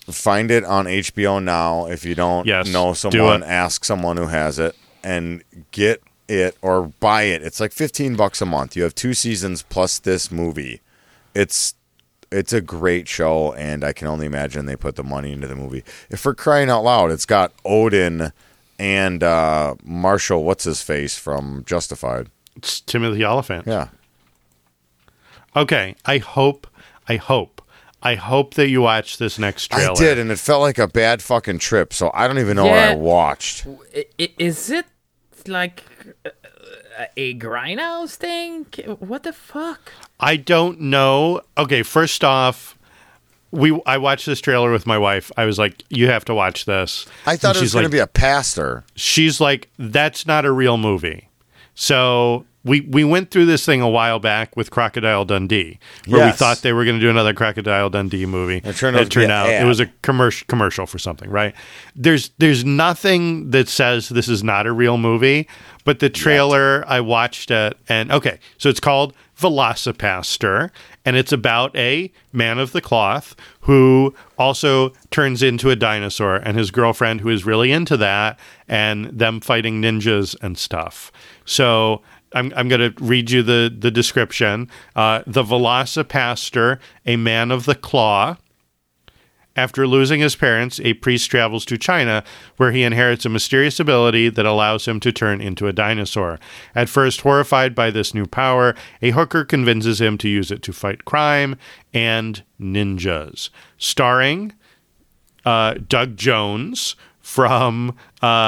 find it on HBO now. If you don't Yes, know do someone, it. ask someone who has it and get it or buy it. It's like $15 a month. You have 2 seasons plus this movie. It's a great show, and I can only imagine they put the money into the movie. If for crying out loud, it's got Odin and Marshall, what's his face from Justified. It's Timothy Oliphant. Yeah. Okay, I hope that you watch this next trailer. I did, and it felt like a bad fucking trip, so I don't even know what I Yeah. watched. Is it like a grindhouse thing? What the fuck? I don't know. Okay, first off, I watched this trailer with my wife. I was like, "You have to watch this." I thought And it was she's going to like- be a pastor. She's like, "That's not a real movie." So we went through this thing a while back with Crocodile Dundee, where we Yes. thought they were going to do another Crocodile Dundee movie. It turned out to be an out ad. it was a commercial for something, right? There's nothing that says this is not a real movie, but the trailer, I watched it, and okay, so it's called Velocipaster, and it's about a man of the cloth who also turns into a dinosaur, and his girlfriend who is really into that, and them fighting ninjas and stuff. So I'm going to read you the description. The Velocipaster, a man of the claw. After losing his parents, a priest travels to China, where he inherits a mysterious ability that allows him to turn into a dinosaur. At first horrified by this new power, a hooker convinces him to use it to fight crime and ninjas. Starring Doug Jones from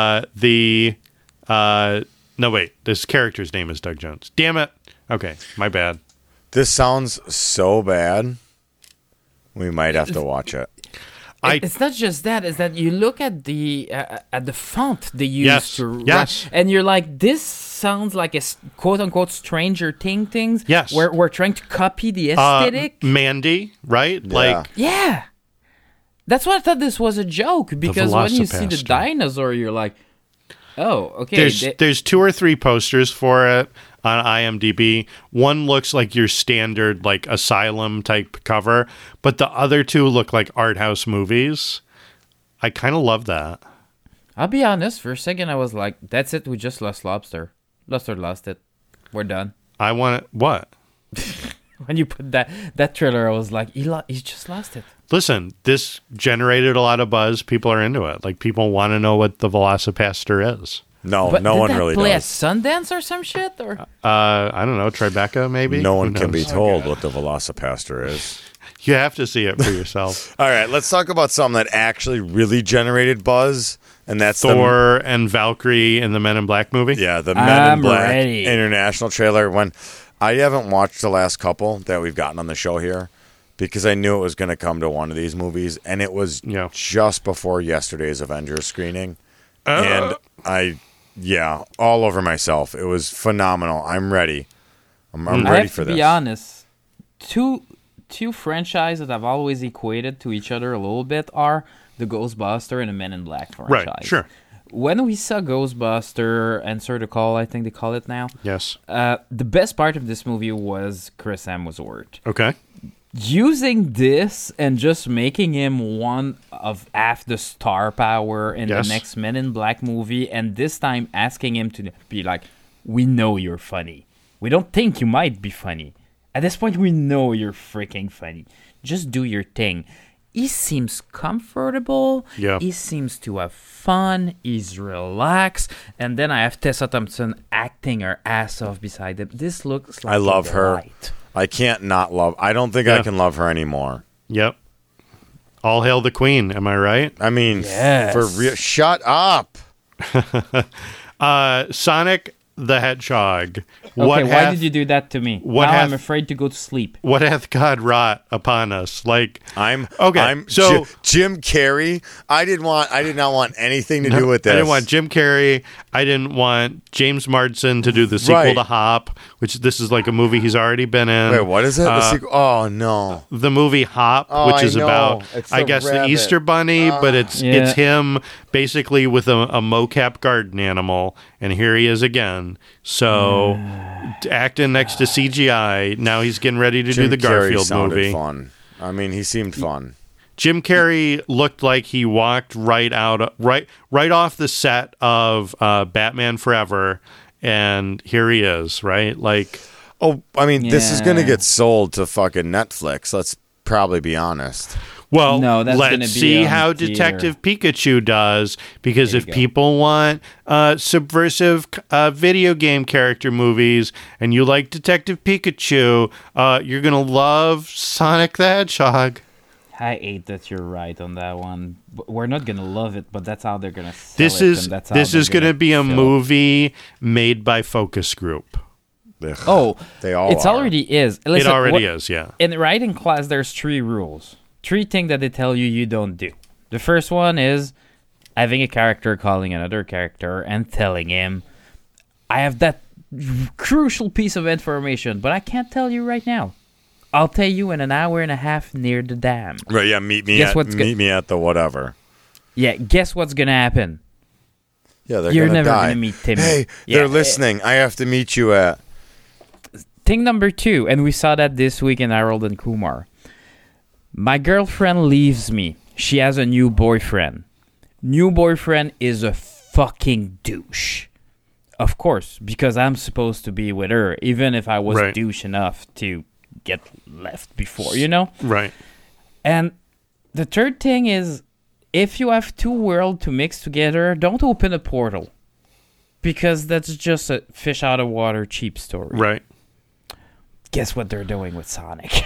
no, wait. This character's name is Doug Jones. Damn it. Okay, my bad. This sounds so bad. We might have to watch it. It's not just that; it's that you look at the font they use Yes, to yes. write, and you're like, this sounds like a quote unquote Stranger things. Yes. where we're trying to copy the aesthetic. Mandy, right? Like, Yeah. That's why I thought this was a joke, because when you see the Velocipaster. dinosaur, you're like, oh, okay. there's 2 or 3 posters for it on IMDb. One looks like your standard like asylum type cover, but the other 2 look like art house movies. I kind of love that. I'll be honest, for a second I was like, that's it, we just lost Lobster. Lobster lost it. We're done. I want it. What? When you put that trailer, I was like, he just lost it. Listen, this generated a lot of buzz. People are into it. Like, people want to know what the Velocipaster is. No, But no did one that really play does. at Sundance or some shit? Or I don't know, Tribeca maybe? No Who one can be knows? told what the Velocipaster is. You have to see it for yourself. All right, let's talk about something that actually really generated buzz, and that's Thor and Valkyrie in the Men in Black movie? the Men I'm in Black ready. international trailer. When I haven't watched the last couple that we've gotten on the show here, because I knew it was going to come to one of these movies, and it was Yeah. just before yesterday's Avengers screening, and all over myself. It was phenomenal. I'm ready. I'm I ready have for to this. be honest. Two franchises that I've always equated to each other a little bit are the Ghostbuster and the Men in Black franchise. Right, sure. When we saw Ghostbuster, Answer the Call, I think they call it now. Yes. The best part of this movie was Chris Hemsworth. Okay. Using this and just making him one of half the star power in Yes. the next Men in Black movie, and this time asking him to be like, we know you're funny. We don't think you might be funny. At this point, we know you're freaking funny. Just do your thing. He seems comfortable. Yeah. He seems to have fun. He's relaxed. And then I have Tessa Thompson acting her ass off beside him. This looks like I love a her. delight. I can't not love. I don't think Yeah. I can love her anymore. Yep. All hail the queen. Am I right? I mean, Yes. for real. Shut up. Sonic the Hedgehog. Okay, why did you do that to me? what Now hath- I'm afraid to go to sleep. What hath God wrought upon us? Like, I'm so- Jim Carrey. I did not want anything to do with this. I didn't want Jim Carrey. I didn't want James Marsden to do the sequel Right. to Hop, which this is like a movie he's already been in. Wait, what is it? The sequel? Oh no. The movie Hop, Oh, which I is know. about, It's I the guess, the rabbit. Easter Bunny, but it's Yeah. him basically with a mocap garden animal, and here he is again. So, acting next to CGI. Now he's getting ready to do Jim the Carrey Garfield sounded movie. fun. I mean, he seemed fun. Jim Carrey looked like he walked right off the set of Batman Forever, and here he is, right? Like, Oh, I mean, this is going to Yeah. get sold to fucking Netflix. Let's probably be honest. well, No, that's gonna let's be see on how theater. Detective Pikachu does, because There if you go. people want subversive video game character movies and you like Detective Pikachu, you're going to love Sonic the Hedgehog. I hate that you're right on that one. We're not gonna love it, but that's how they're gonna sell This it. is and that's how this they're is going to be a fill it. movie made by Focus Group. Ugh. Oh, They all it's are. already is. It Listen, already what- is, yeah. In writing class, there's 3 rules. 3 things that they tell you don't do. The first one is having a character calling another character and telling him, I have that crucial piece of information, but I can't tell you right now. I'll tell you in an hour and a half near the dam. Right, yeah, meet me Guess at what's go- meet me at the whatever. Yeah, guess what's gonna happen? Yeah, they're You're gonna never die. gonna meet Timmy. Hey, Yeah, they're listening. I have to meet you at. Thing number 2, and we saw that this week in Harold and Kumar. My girlfriend leaves me. She has a new boyfriend. New boyfriend is a fucking douche. Of course, because I'm supposed to be with her, even if I was Right. douche enough to get left before, you know? Right. And the third thing is, if you have 2 worlds to mix together, don't open a portal. Because that's just a fish out of water cheap story. Right. Guess what they're doing with Sonic?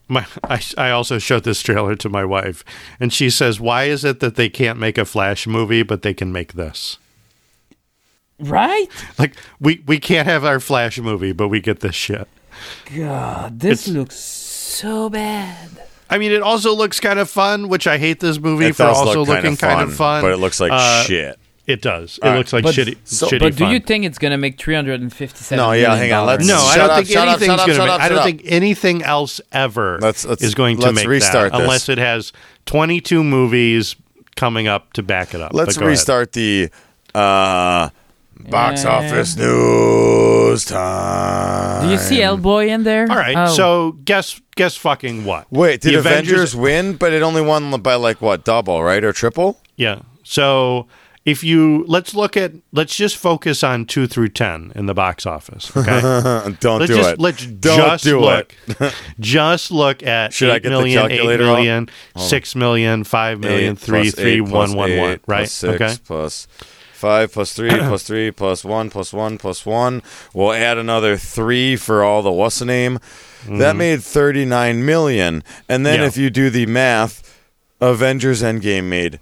I also showed this trailer to my wife, and she says, "Why is it that they can't make a Flash movie, but they can make this? Right? Like, we can't have our Flash movie, but we get this shit." God, this It's- looks so bad. I mean, it also looks kind of fun, which I hate this movie It for does also look looking kind of fun. but it looks like shit. It does. It All right. looks like But- shitty. so- shitty But do fun. you think it's gonna make $357 No, yeah, million? hang on, let's- No, I Shut don't up, think shut up, anything's shut up, going to shut make. up, I shut don't up. think anything else ever Let's is going to let's make restart that, this. unless it has 22 movies coming up to back it up. Let's But go ahead. restart the box Yeah. office news time. Do you see Hellboy in there? All right, Oh. so guess fucking what? Wait, did The Avengers win? But it only won by like what, double, right, or triple? Yeah. So if you let's just focus on 2 through 10 in the box office. Okay. Don't Let's do just it. let's Don't just do look. it. Just look at Should I 8 get the million, 8 calculator out? million, 6 million, 5 million, 3, 3, 1, 1, 1. Right? Plus 6 Okay. plus 5 plus 3 plus 3 plus 1 plus 1 plus 1. We'll add another 3 for all the what's the name. That made 39 million. And then Yeah. if you do the math, Avengers Endgame made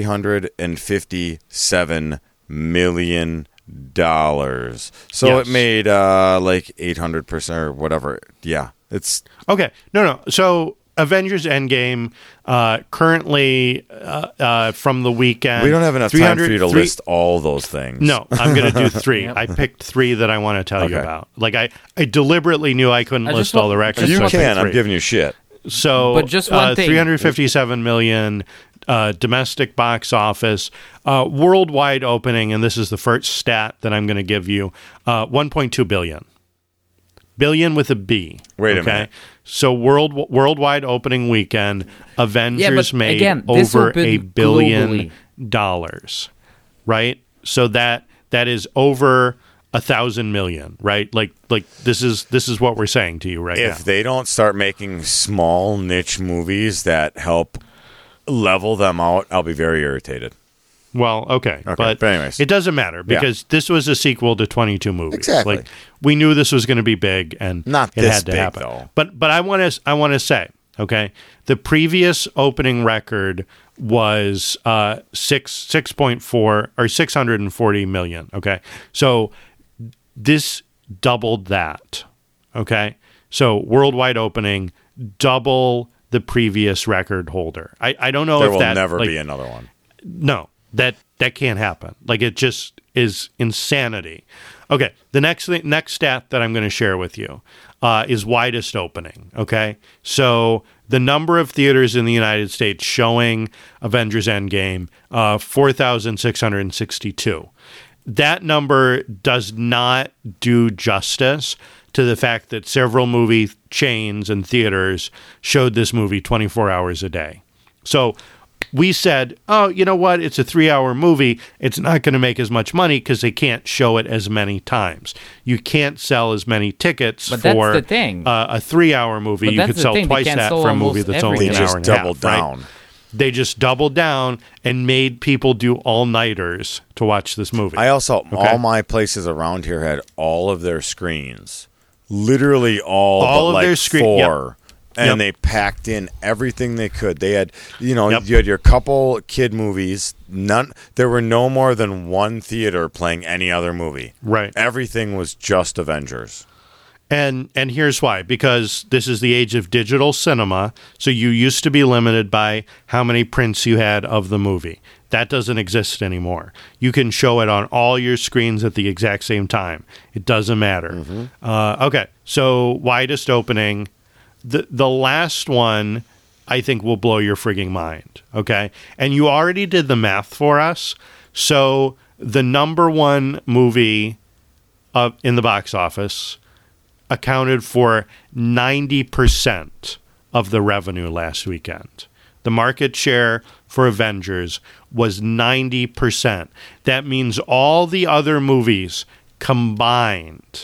$357 million. So Yes. it made like 800% or whatever. Yeah. It's Okay. No. So Avengers Endgame currently from the weekend. we don't have enough time for you to 300 list all those things. No, I'm going to do 3. I picked 3 that I want to tell you Okay. about. Like I deliberately knew I couldn't I list just all want- the records. You so I picked can. I'm 3. giving you shit. So, But just one thing. 357 million domestic box office, worldwide opening, and this is the first stat that I'm going to give you: 1.2 billion. Billion with a B. Wait a minute. So worldwide opening weekend, Avengers but made again, this over opened $1 billion, globally. right? So that is over 1,000 million, right? Like this is what we're saying to you right If now. they don't start making small niche movies that help level them out, I'll be very irritated. Well, okay. But anyways. it doesn't matter because this was a sequel to 22 movies. Exactly. Like we knew this was going to be big and Not it this had to big, happen. though. But I want to say, okay, the previous opening record was 6.4 or 640 million, okay? So this doubled that, okay? So worldwide opening double the previous record holder. I don't know There if will that never like, be another one. no, that can't happen. Like it just is insanity. Okay, the next stat that I'm going to share with you is widest opening. Okay, so the number of theaters in the United States showing Avengers Endgame, 4,662. That number does not do justice to the fact that several movie chains and theaters showed this movie 24 hours a day. So we said, oh, you know what? It's a 3-hour movie. It's not going to make as much money because they can't show it as many times. You can't sell as many tickets But for that's the thing. A 3-hour movie. But You that's could the sell thing. They twice that cancel for a movie almost that's only They an everything. hour just and a doubled half. Right? down. They just doubled down and made people do all-nighters to watch this movie. I also, all my places around here had all of their screens. Literally all All but of like their screen- 4. And Yep. they packed in everything they could. They had, you know, Yep. you had your couple kid movies. There were no more than one theater playing any other movie. Right. Everything was just Avengers. And here's why. Because this is the age of digital cinema, so you used to be limited by how many prints you had of the movie. That doesn't exist anymore. You can show it on all your screens at the exact same time. It doesn't matter. Okay, so widest opening. The last one, I think, will blow your frigging mind, okay? And you already did the math for us. So the number one movie in the box office accounted for 90% of the revenue last weekend. The market share for Avengers was 90%. That means all the other movies combined,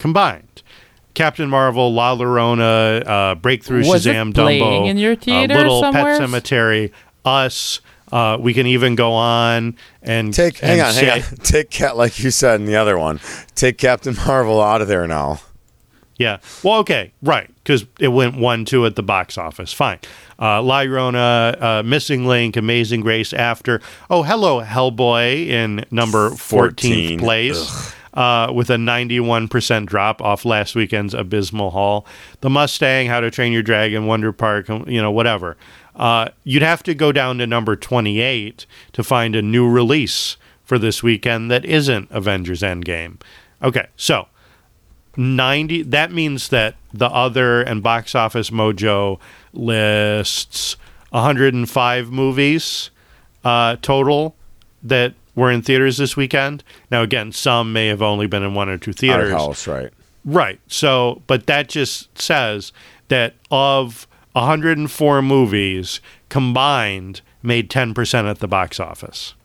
Captain Marvel, La Llorona, Breakthrough, Was it Shazam, playing Dumbo, in your theater Little somewhere? Pet Cemetery, Us. We can even go on and Hang on. say, Like you said in the other one, take Captain Marvel out of there now. Yeah. Well, okay. Right. Because it went 1-2 at the box office. Fine. La Llorona, Missing Link, Amazing Grace after. Oh, hello, Hellboy in number 14th 14. place. With a 91% drop off last weekend's abysmal haul. The Mustang, How to Train Your Dragon, Wonder Park, whatever. You'd have to go down to number 28 to find a new release for this weekend that isn't Avengers Endgame. Okay, so 90. That means that the other and Box Office Mojo lists 105 movies total that were in theaters this weekend. Now, again, some may have only been in 1 or 2 theaters. Art house, right? Right. So, but that just says that of 104 movies combined made 10% at the box office.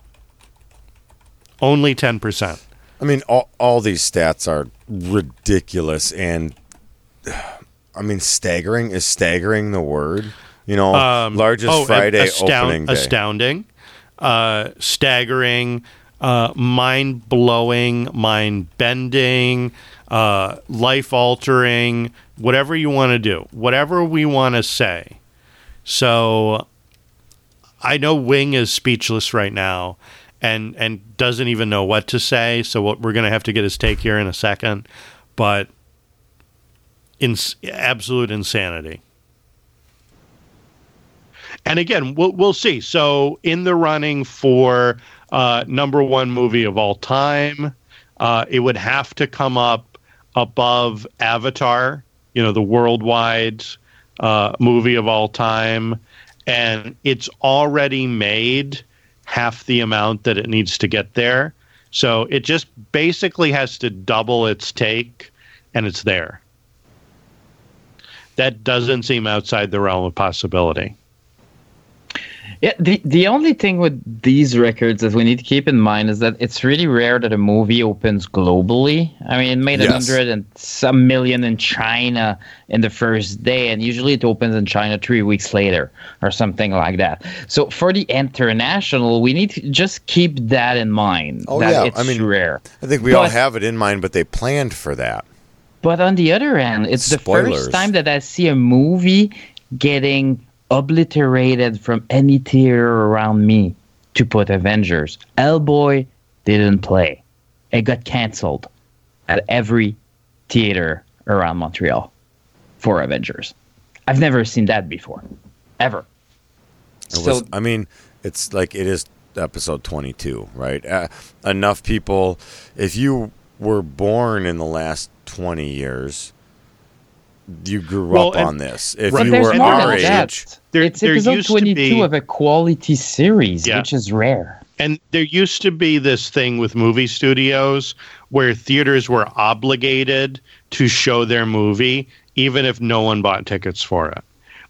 Only 10%. I mean, all these stats are ridiculous and, I mean, staggering. Is staggering the word? Largest Friday opening day. Astounding. Staggering, mind-blowing, mind-bending, life-altering, whatever you want to do, whatever we want to say. So I know Wing is speechless right now and doesn't even know what to say, so we're going to have to get his take here in a second, but absolute insanity. And again, we'll see. So in the running for number one movie of all time, it would have to come up above Avatar, the worldwide movie of all time. And it's already made half the amount that it needs to get there. So it just basically has to double its take, and it's there. That doesn't seem outside the realm of possibility. Yeah, the only thing with these records that we need to keep in mind is that it's really rare that a movie opens globally. I mean, it made Yes. 100 and some million in China in the first day, and usually it opens in China 3 weeks later or something like that. So for the international, we need to just keep that in mind. Oh, that yeah. it's I mean, rare. I think we all But- have it in mind, but they planned for that. But on the other hand, it's the Spoilers. first time that I see a movie getting obliterated from any theater around me to put Avengers. Hellboy didn't play. It got canceled at every theater around Montreal for Avengers. I've never seen that before. Ever. It's like it is episode 22, right? Enough people, if you were born in the last 20 years, you grew up on this. If Right. you But were there's more our than age, that. It's there episode used to 22 be- of a quality series, Yeah. which is rare. And there used to be this thing with movie studios where theaters were obligated to show their movie even if no one bought tickets for it.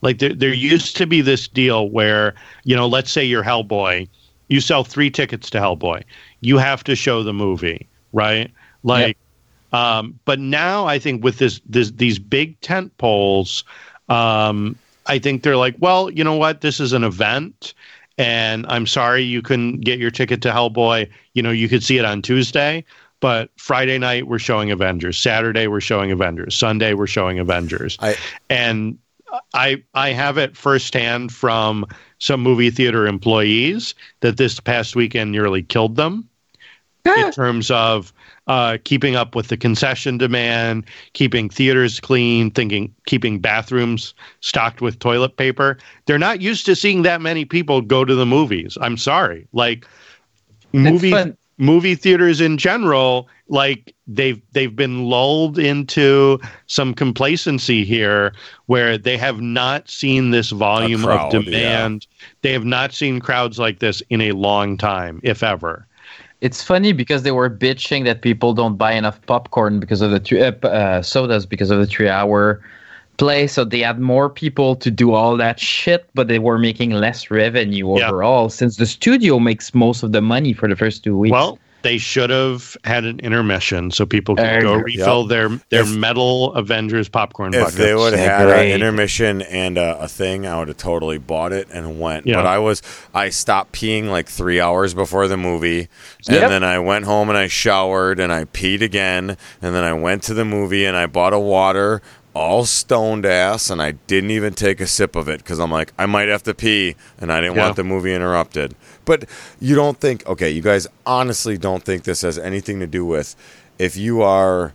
Like there used to be this deal where, let's say you're Hellboy, you sell 3 tickets to Hellboy, you have to show the movie, right? Like, but now I think with these big tent poles, I think they're like, well, you know what? This is an event, and I'm sorry you couldn't get your ticket to Hellboy. You could see it on Tuesday, but Friday night we're showing Avengers. Saturday we're showing Avengers. Sunday we're showing Avengers. I have it firsthand from some movie theater employees that this past weekend nearly killed them in terms of keeping up with the concession demand, keeping theaters clean, keeping bathrooms stocked with toilet paper. They're not used to seeing that many people go to the movies. I'm sorry. Like movie theaters in general, like they've been lulled into some complacency here where they have not seen this volume of demand. Yeah. They have not seen crowds like this in a long time, if ever. It's funny because they were bitching that people don't buy enough popcorn because of the sodas because of the 3-hour play. So they had more people to do all that shit, but they were making less revenue overall since the studio makes most of the money for the first 2 weeks. Well, they should have had an intermission so people could go refill their metal Avengers popcorn buckets. If they would have had an intermission and a thing, I would have totally bought it and went. Yeah. But I stopped peeing like 3 hours before the movie, and then I went home and I showered and I peed again, and then I went to the movie and I bought a water, all stoned ass, and I didn't even take a sip of it because I'm like, I might have to pee, and I didn't want the movie interrupted. But you don't think, okay, you guys honestly don't think this has anything to do with if you are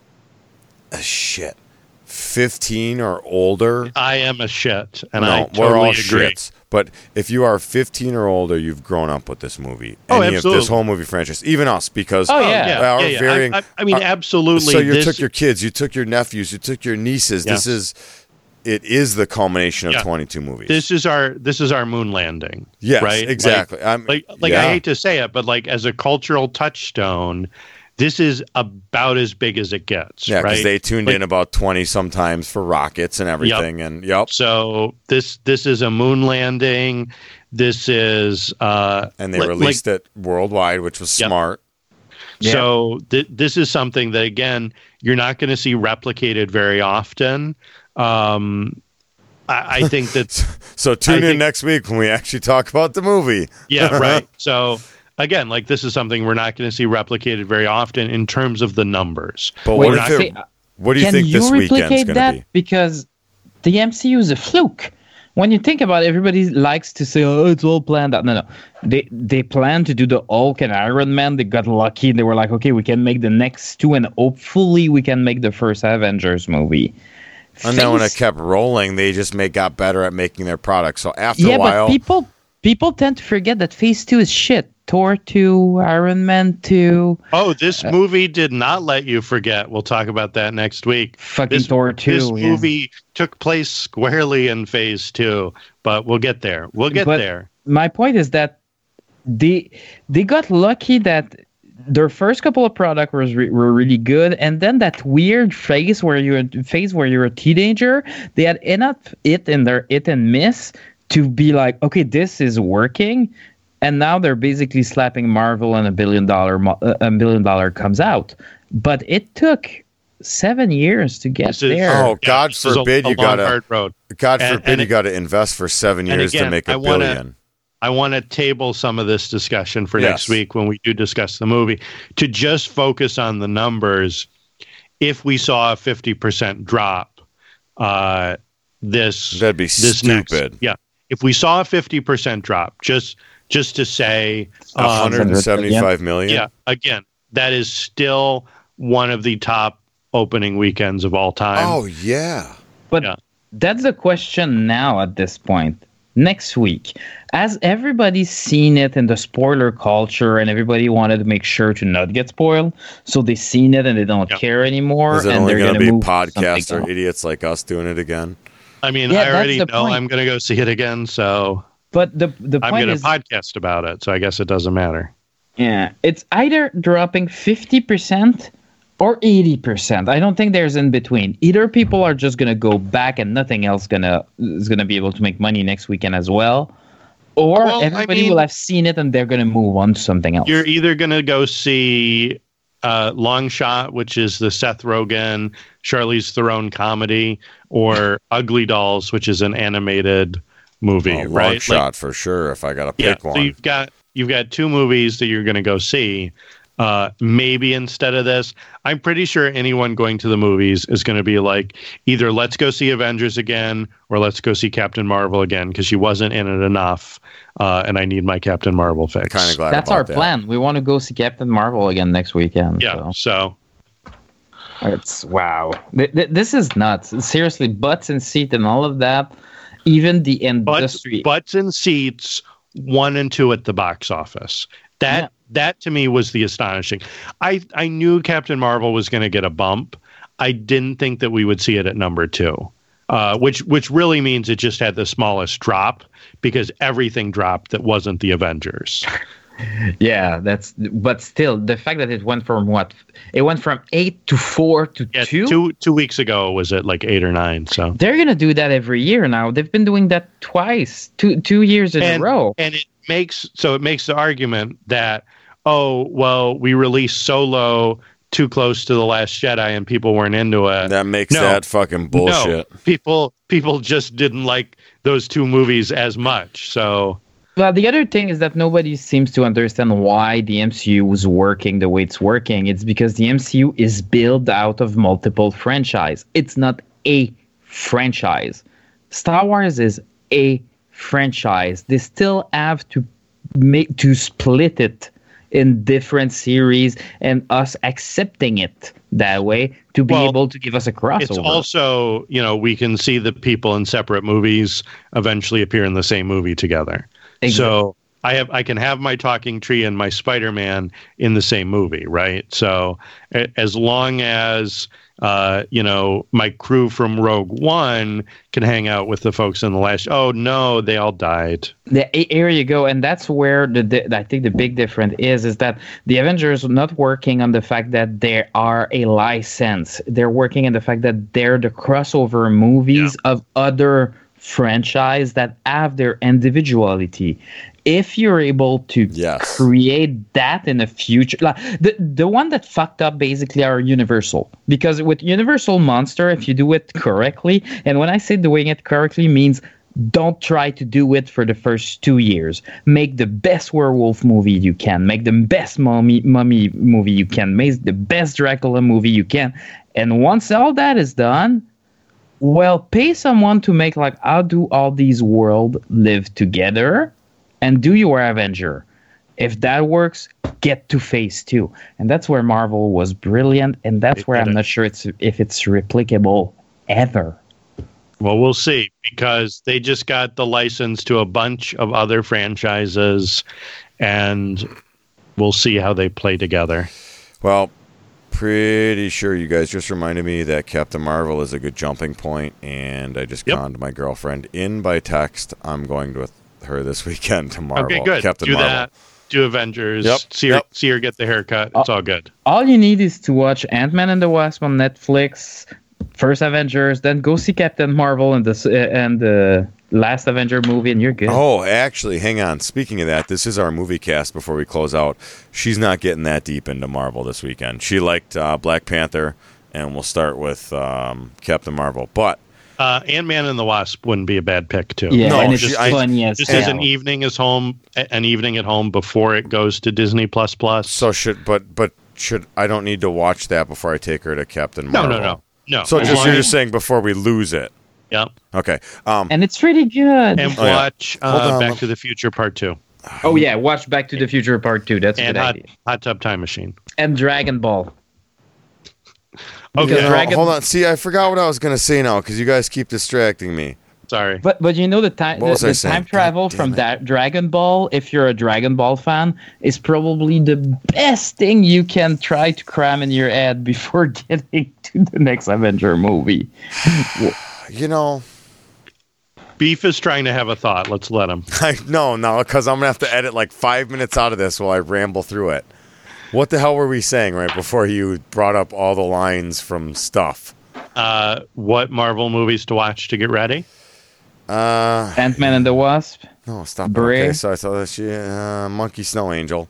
15 or older. I am a shit, and I totally we're all agree. Shits. But if you are 15 or older, you've grown up with this movie. Absolutely. Of this whole movie franchise, even us, because absolutely. So you took your kids, you took your nephews, you took your nieces. Yeah. It is the culmination of 22 movies. This is our moon landing. Yes, right? exactly. I hate to say it, but like as a cultural touchstone, this is about as big as it gets. Yeah, because right? they tuned in about 20 sometimes for rockets and everything. So this is a moon landing. This is and they released it worldwide, which was smart. Yeah. So this is something that, again, you're not going to see replicated very often. I think that. So tune in next week when we actually talk about the movie. Yeah, right. So again, like this is something we're not going to see replicated very often in terms of the numbers. But what do you think this weekend's going to be? Because the MCU is a fluke. When you think about it, everybody likes to say, "Oh, it's all planned out." No. They planned to do the Hulk and Iron Man. They got lucky. They were like, "Okay, we can make the next 2, and hopefully we can make the first Avengers movie." And then when it kept rolling, they just got better at making their products. So after a while, but people tend to forget that Phase 2 is shit. Thor 2, Iron Man 2. Oh, this movie did not let you forget. We'll talk about that next week. Thor 2. This movie took place squarely in Phase 2, but we'll get there. There. My point is that they got lucky that their first couple of products were really good, and then that weird phase where you're a teenager, they had enough hit and miss to be like, okay, this is working, and now they're basically slapping Marvel and $1 billion comes out, but it took 7 years to get there. Oh, God forbid you got to invest for 7 years to make $1 billion. I want to table some of this discussion for next week when we do discuss the movie to just focus on the numbers. If we saw a 50% drop, that'd be stupid. If we saw a 50% drop, just to say 175 million. Yeah, again, that is still one of the top opening weekends of all time. Oh yeah, but that's the question now at this point. Next week, as everybody's seen it in the spoiler culture and everybody wanted to make sure to not get spoiled, so they've seen it and they don't care anymore. Is it and only going to be podcasts or idiots like us doing it again? I mean, I already know I'm going to go see it again, so. But the point I'm going to podcast about it, so I guess it doesn't matter. Yeah, it's either dropping 50% or 80%. I don't think there's in between. Either people are just gonna go back and nothing else is gonna be able to make money next weekend as well, or everybody will have seen it and they're gonna move on to something else. You're either gonna go see Long Shot, which is the Seth Rogen, Charlize Theron comedy, or Ugly Dolls, which is an animated movie. Right? Long Shot for sure. If I got to pick one, so you've got two movies that you're going to go see. Maybe instead of this, I'm pretty sure anyone going to the movies is going to be like, either let's go see Avengers again or let's go see Captain Marvel again because she wasn't in it enough, and I need my Captain Marvel fix. Kind of glad that's about our that. plan. We want to go see Captain Marvel again next weekend. Yeah, so it's wow. This is nuts. Seriously, butts and seat and all of that. Even the industry. Butts and seats 1 and 2 at the box office. That to me was the astonishing. I knew Captain Marvel was going to get a bump. I didn't think that we would see it at number 2, which really means it just had the smallest drop because everything dropped that wasn't the Avengers. Yeah, but still the fact that it went from 8 to 4 to 2. 2 weeks ago was at like 8 or 9. So they're gonna do that every year now. They've been doing that twice, two years in a row. And it makes the argument that, oh well, we released Solo too close to The Last Jedi and people weren't into it. That makes that fucking bullshit. No, people just didn't like those two movies as much. So. Well, the other thing is that nobody seems to understand why the MCU is working the way it's working. It's because the MCU is built out of multiple franchises. It's not a franchise. Star Wars is a franchise. They still have to split it in different series and us accepting it that way to be able to give us a crossover. It's also, we can see the people in separate movies eventually appear in the same movie together. Exactly. So I can have my talking tree and my Spider-Man in the same movie, right? So as long as my crew from Rogue One can hang out with the folks in the last. Oh no, they all died. Here you go, and that's where I think the big difference is that the Avengers are not working on the fact that they are a license. They're working on the fact that they're the crossover movies of other franchise that have their individuality. If you're able to create that in the future, like the one that fucked up basically are Universal, because with Universal Monster, if you do it correctly, and when I say doing it correctly means don't try to do it for the first 2 years. Make the best werewolf movie you can. Make the best mummy movie you can. Make the best Dracula movie you can. And once all that is done, well, pay someone to make like, how do all these worlds live together, and do your Avenger. If that works, get to phase 2. And that's where Marvel was brilliant, and that's where I'm not sure if it's replicable ever. Well, we'll see, because they just got the license to a bunch of other franchises, and we'll see how they play together. Well, pretty sure you guys just reminded me that Captain Marvel is a good jumping point, and I just conned my girlfriend in by text. I'm going with her this weekend to Marvel. Okay, good. Captain do Marvel. That. Do Avengers. See her get the haircut. It's all good. All you need is to watch Ant-Man and the Wasp on Netflix, first Avengers, then go see Captain Marvel and the last Avenger movie, and you're good. Oh, actually, hang on. Speaking of that, this is our movie cast before we close out. She's not getting that deep into Marvel this weekend. She liked Black Panther, and we'll start with Captain Marvel. But Ant-Man and the Wasp wouldn't be a bad pick, too. Yeah, no, and it's funny as Just as an evening at home before it goes to Disney++. So should I don't need to watch that before I take her to Captain Marvel? No. So you're just saying before we lose it. Yep. Okay. And it's really good. And watch Back to the Future Part 2. Oh yeah, watch Back to the Future Part 2. That's a good idea. Hot Tub Time Machine. And Dragon Ball. Okay. Hold on. See, I forgot what I was going to say now because you guys keep distracting me. Sorry. But you know the time travel from that Dragon Ball, if you're a Dragon Ball fan, is probably the best thing you can try to cram in your head before getting to the next Avenger movie. Beef is trying to have a thought. Let's let him. No, because I'm going to have to edit like 5 minutes out of this while I ramble through it. What the hell were we saying right before you brought up all the lines from stuff? What Marvel movies to watch to get ready? Ant-Man and the Wasp. No, stop. Bray. Okay, so I saw that Monkey Snow Angel.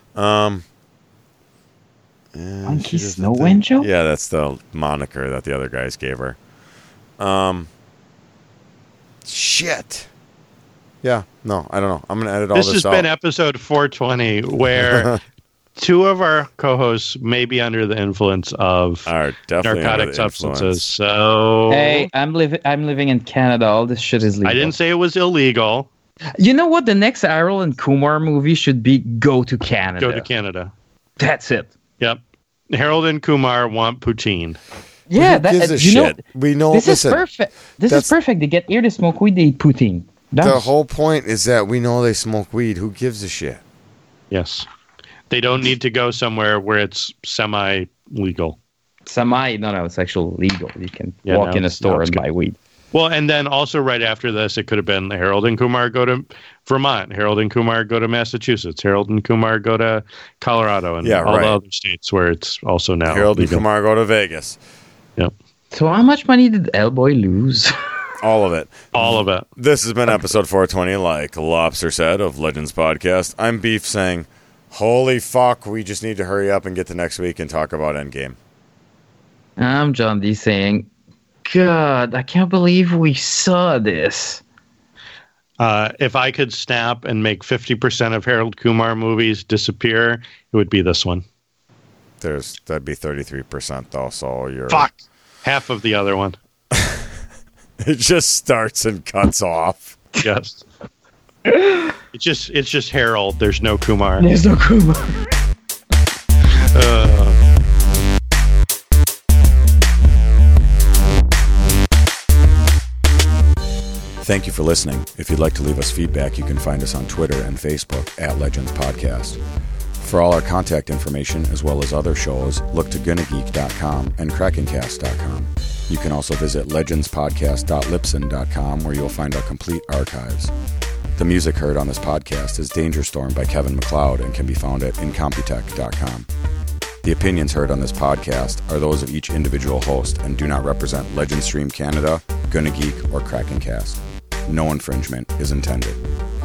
Monkey Snow Angel? Yeah, that's the moniker that the other guys gave her. Shit. Yeah, no, I don't know. I'm going to edit all this out. This has been episode 420, where two of our co-hosts may be under the influence of Are definitely narcotic under the substances. influence. So, Hey, I'm living in Canada. All this shit is legal. I didn't say it was illegal. You know what? The next Harold and Kumar movie should be Go to Canada. Go to Canada. That's it. Yep. Harold and Kumar want poutine. Yeah, Who gives a you know, shit? We know. this listen, is perfect. This that's- is perfect. They get here to smoke weed, they eat poutine. The Done. whole point is that we know they smoke weed. Who gives a shit? Yes. They don't need to go somewhere where it's semi-legal. No, it's actually legal. You can Yeah, walk no, in a store no, it's and good. buy weed. Well, and then also right after this, it could have been Harold and Kumar go to Vermont, Harold and Kumar go to Massachusetts, Harold and Kumar go to Colorado, and Yeah, all right. the other states where it's also now Harold and legal. Kumar go to Vegas. Yep. So how much money did Hellboy lose? All of it. All of it. This has been episode 420, like Lobster said, of Legends Podcast. I'm Beef saying, holy fuck, we just need to hurry up and get to next week and talk about Endgame. I'm John D saying, God, I can't believe we saw this. If I could snap and make 50% of Harold Kumar movies disappear, it would be this one. That'd be 33% though, so you're... Fuck! Half of the other one. It just starts and cuts off. Yes. It's just Harold. There's no Kumar. There's no Kumar. Thank you for listening. If you'd like to leave us feedback, you can find us on Twitter and Facebook at Legends Podcast. For all our contact information, as well as other shows, look to GonnaGeek.com and KrakenCast.com. You can also visit legendspodcast.libsyn.com, where you'll find our complete archives. The music heard on this podcast is Danger Storm by Kevin MacLeod and can be found at incompetech.com. The opinions heard on this podcast are those of each individual host and do not represent Legend Stream Canada, Gonna Geek, or KrakenCast. No infringement is intended.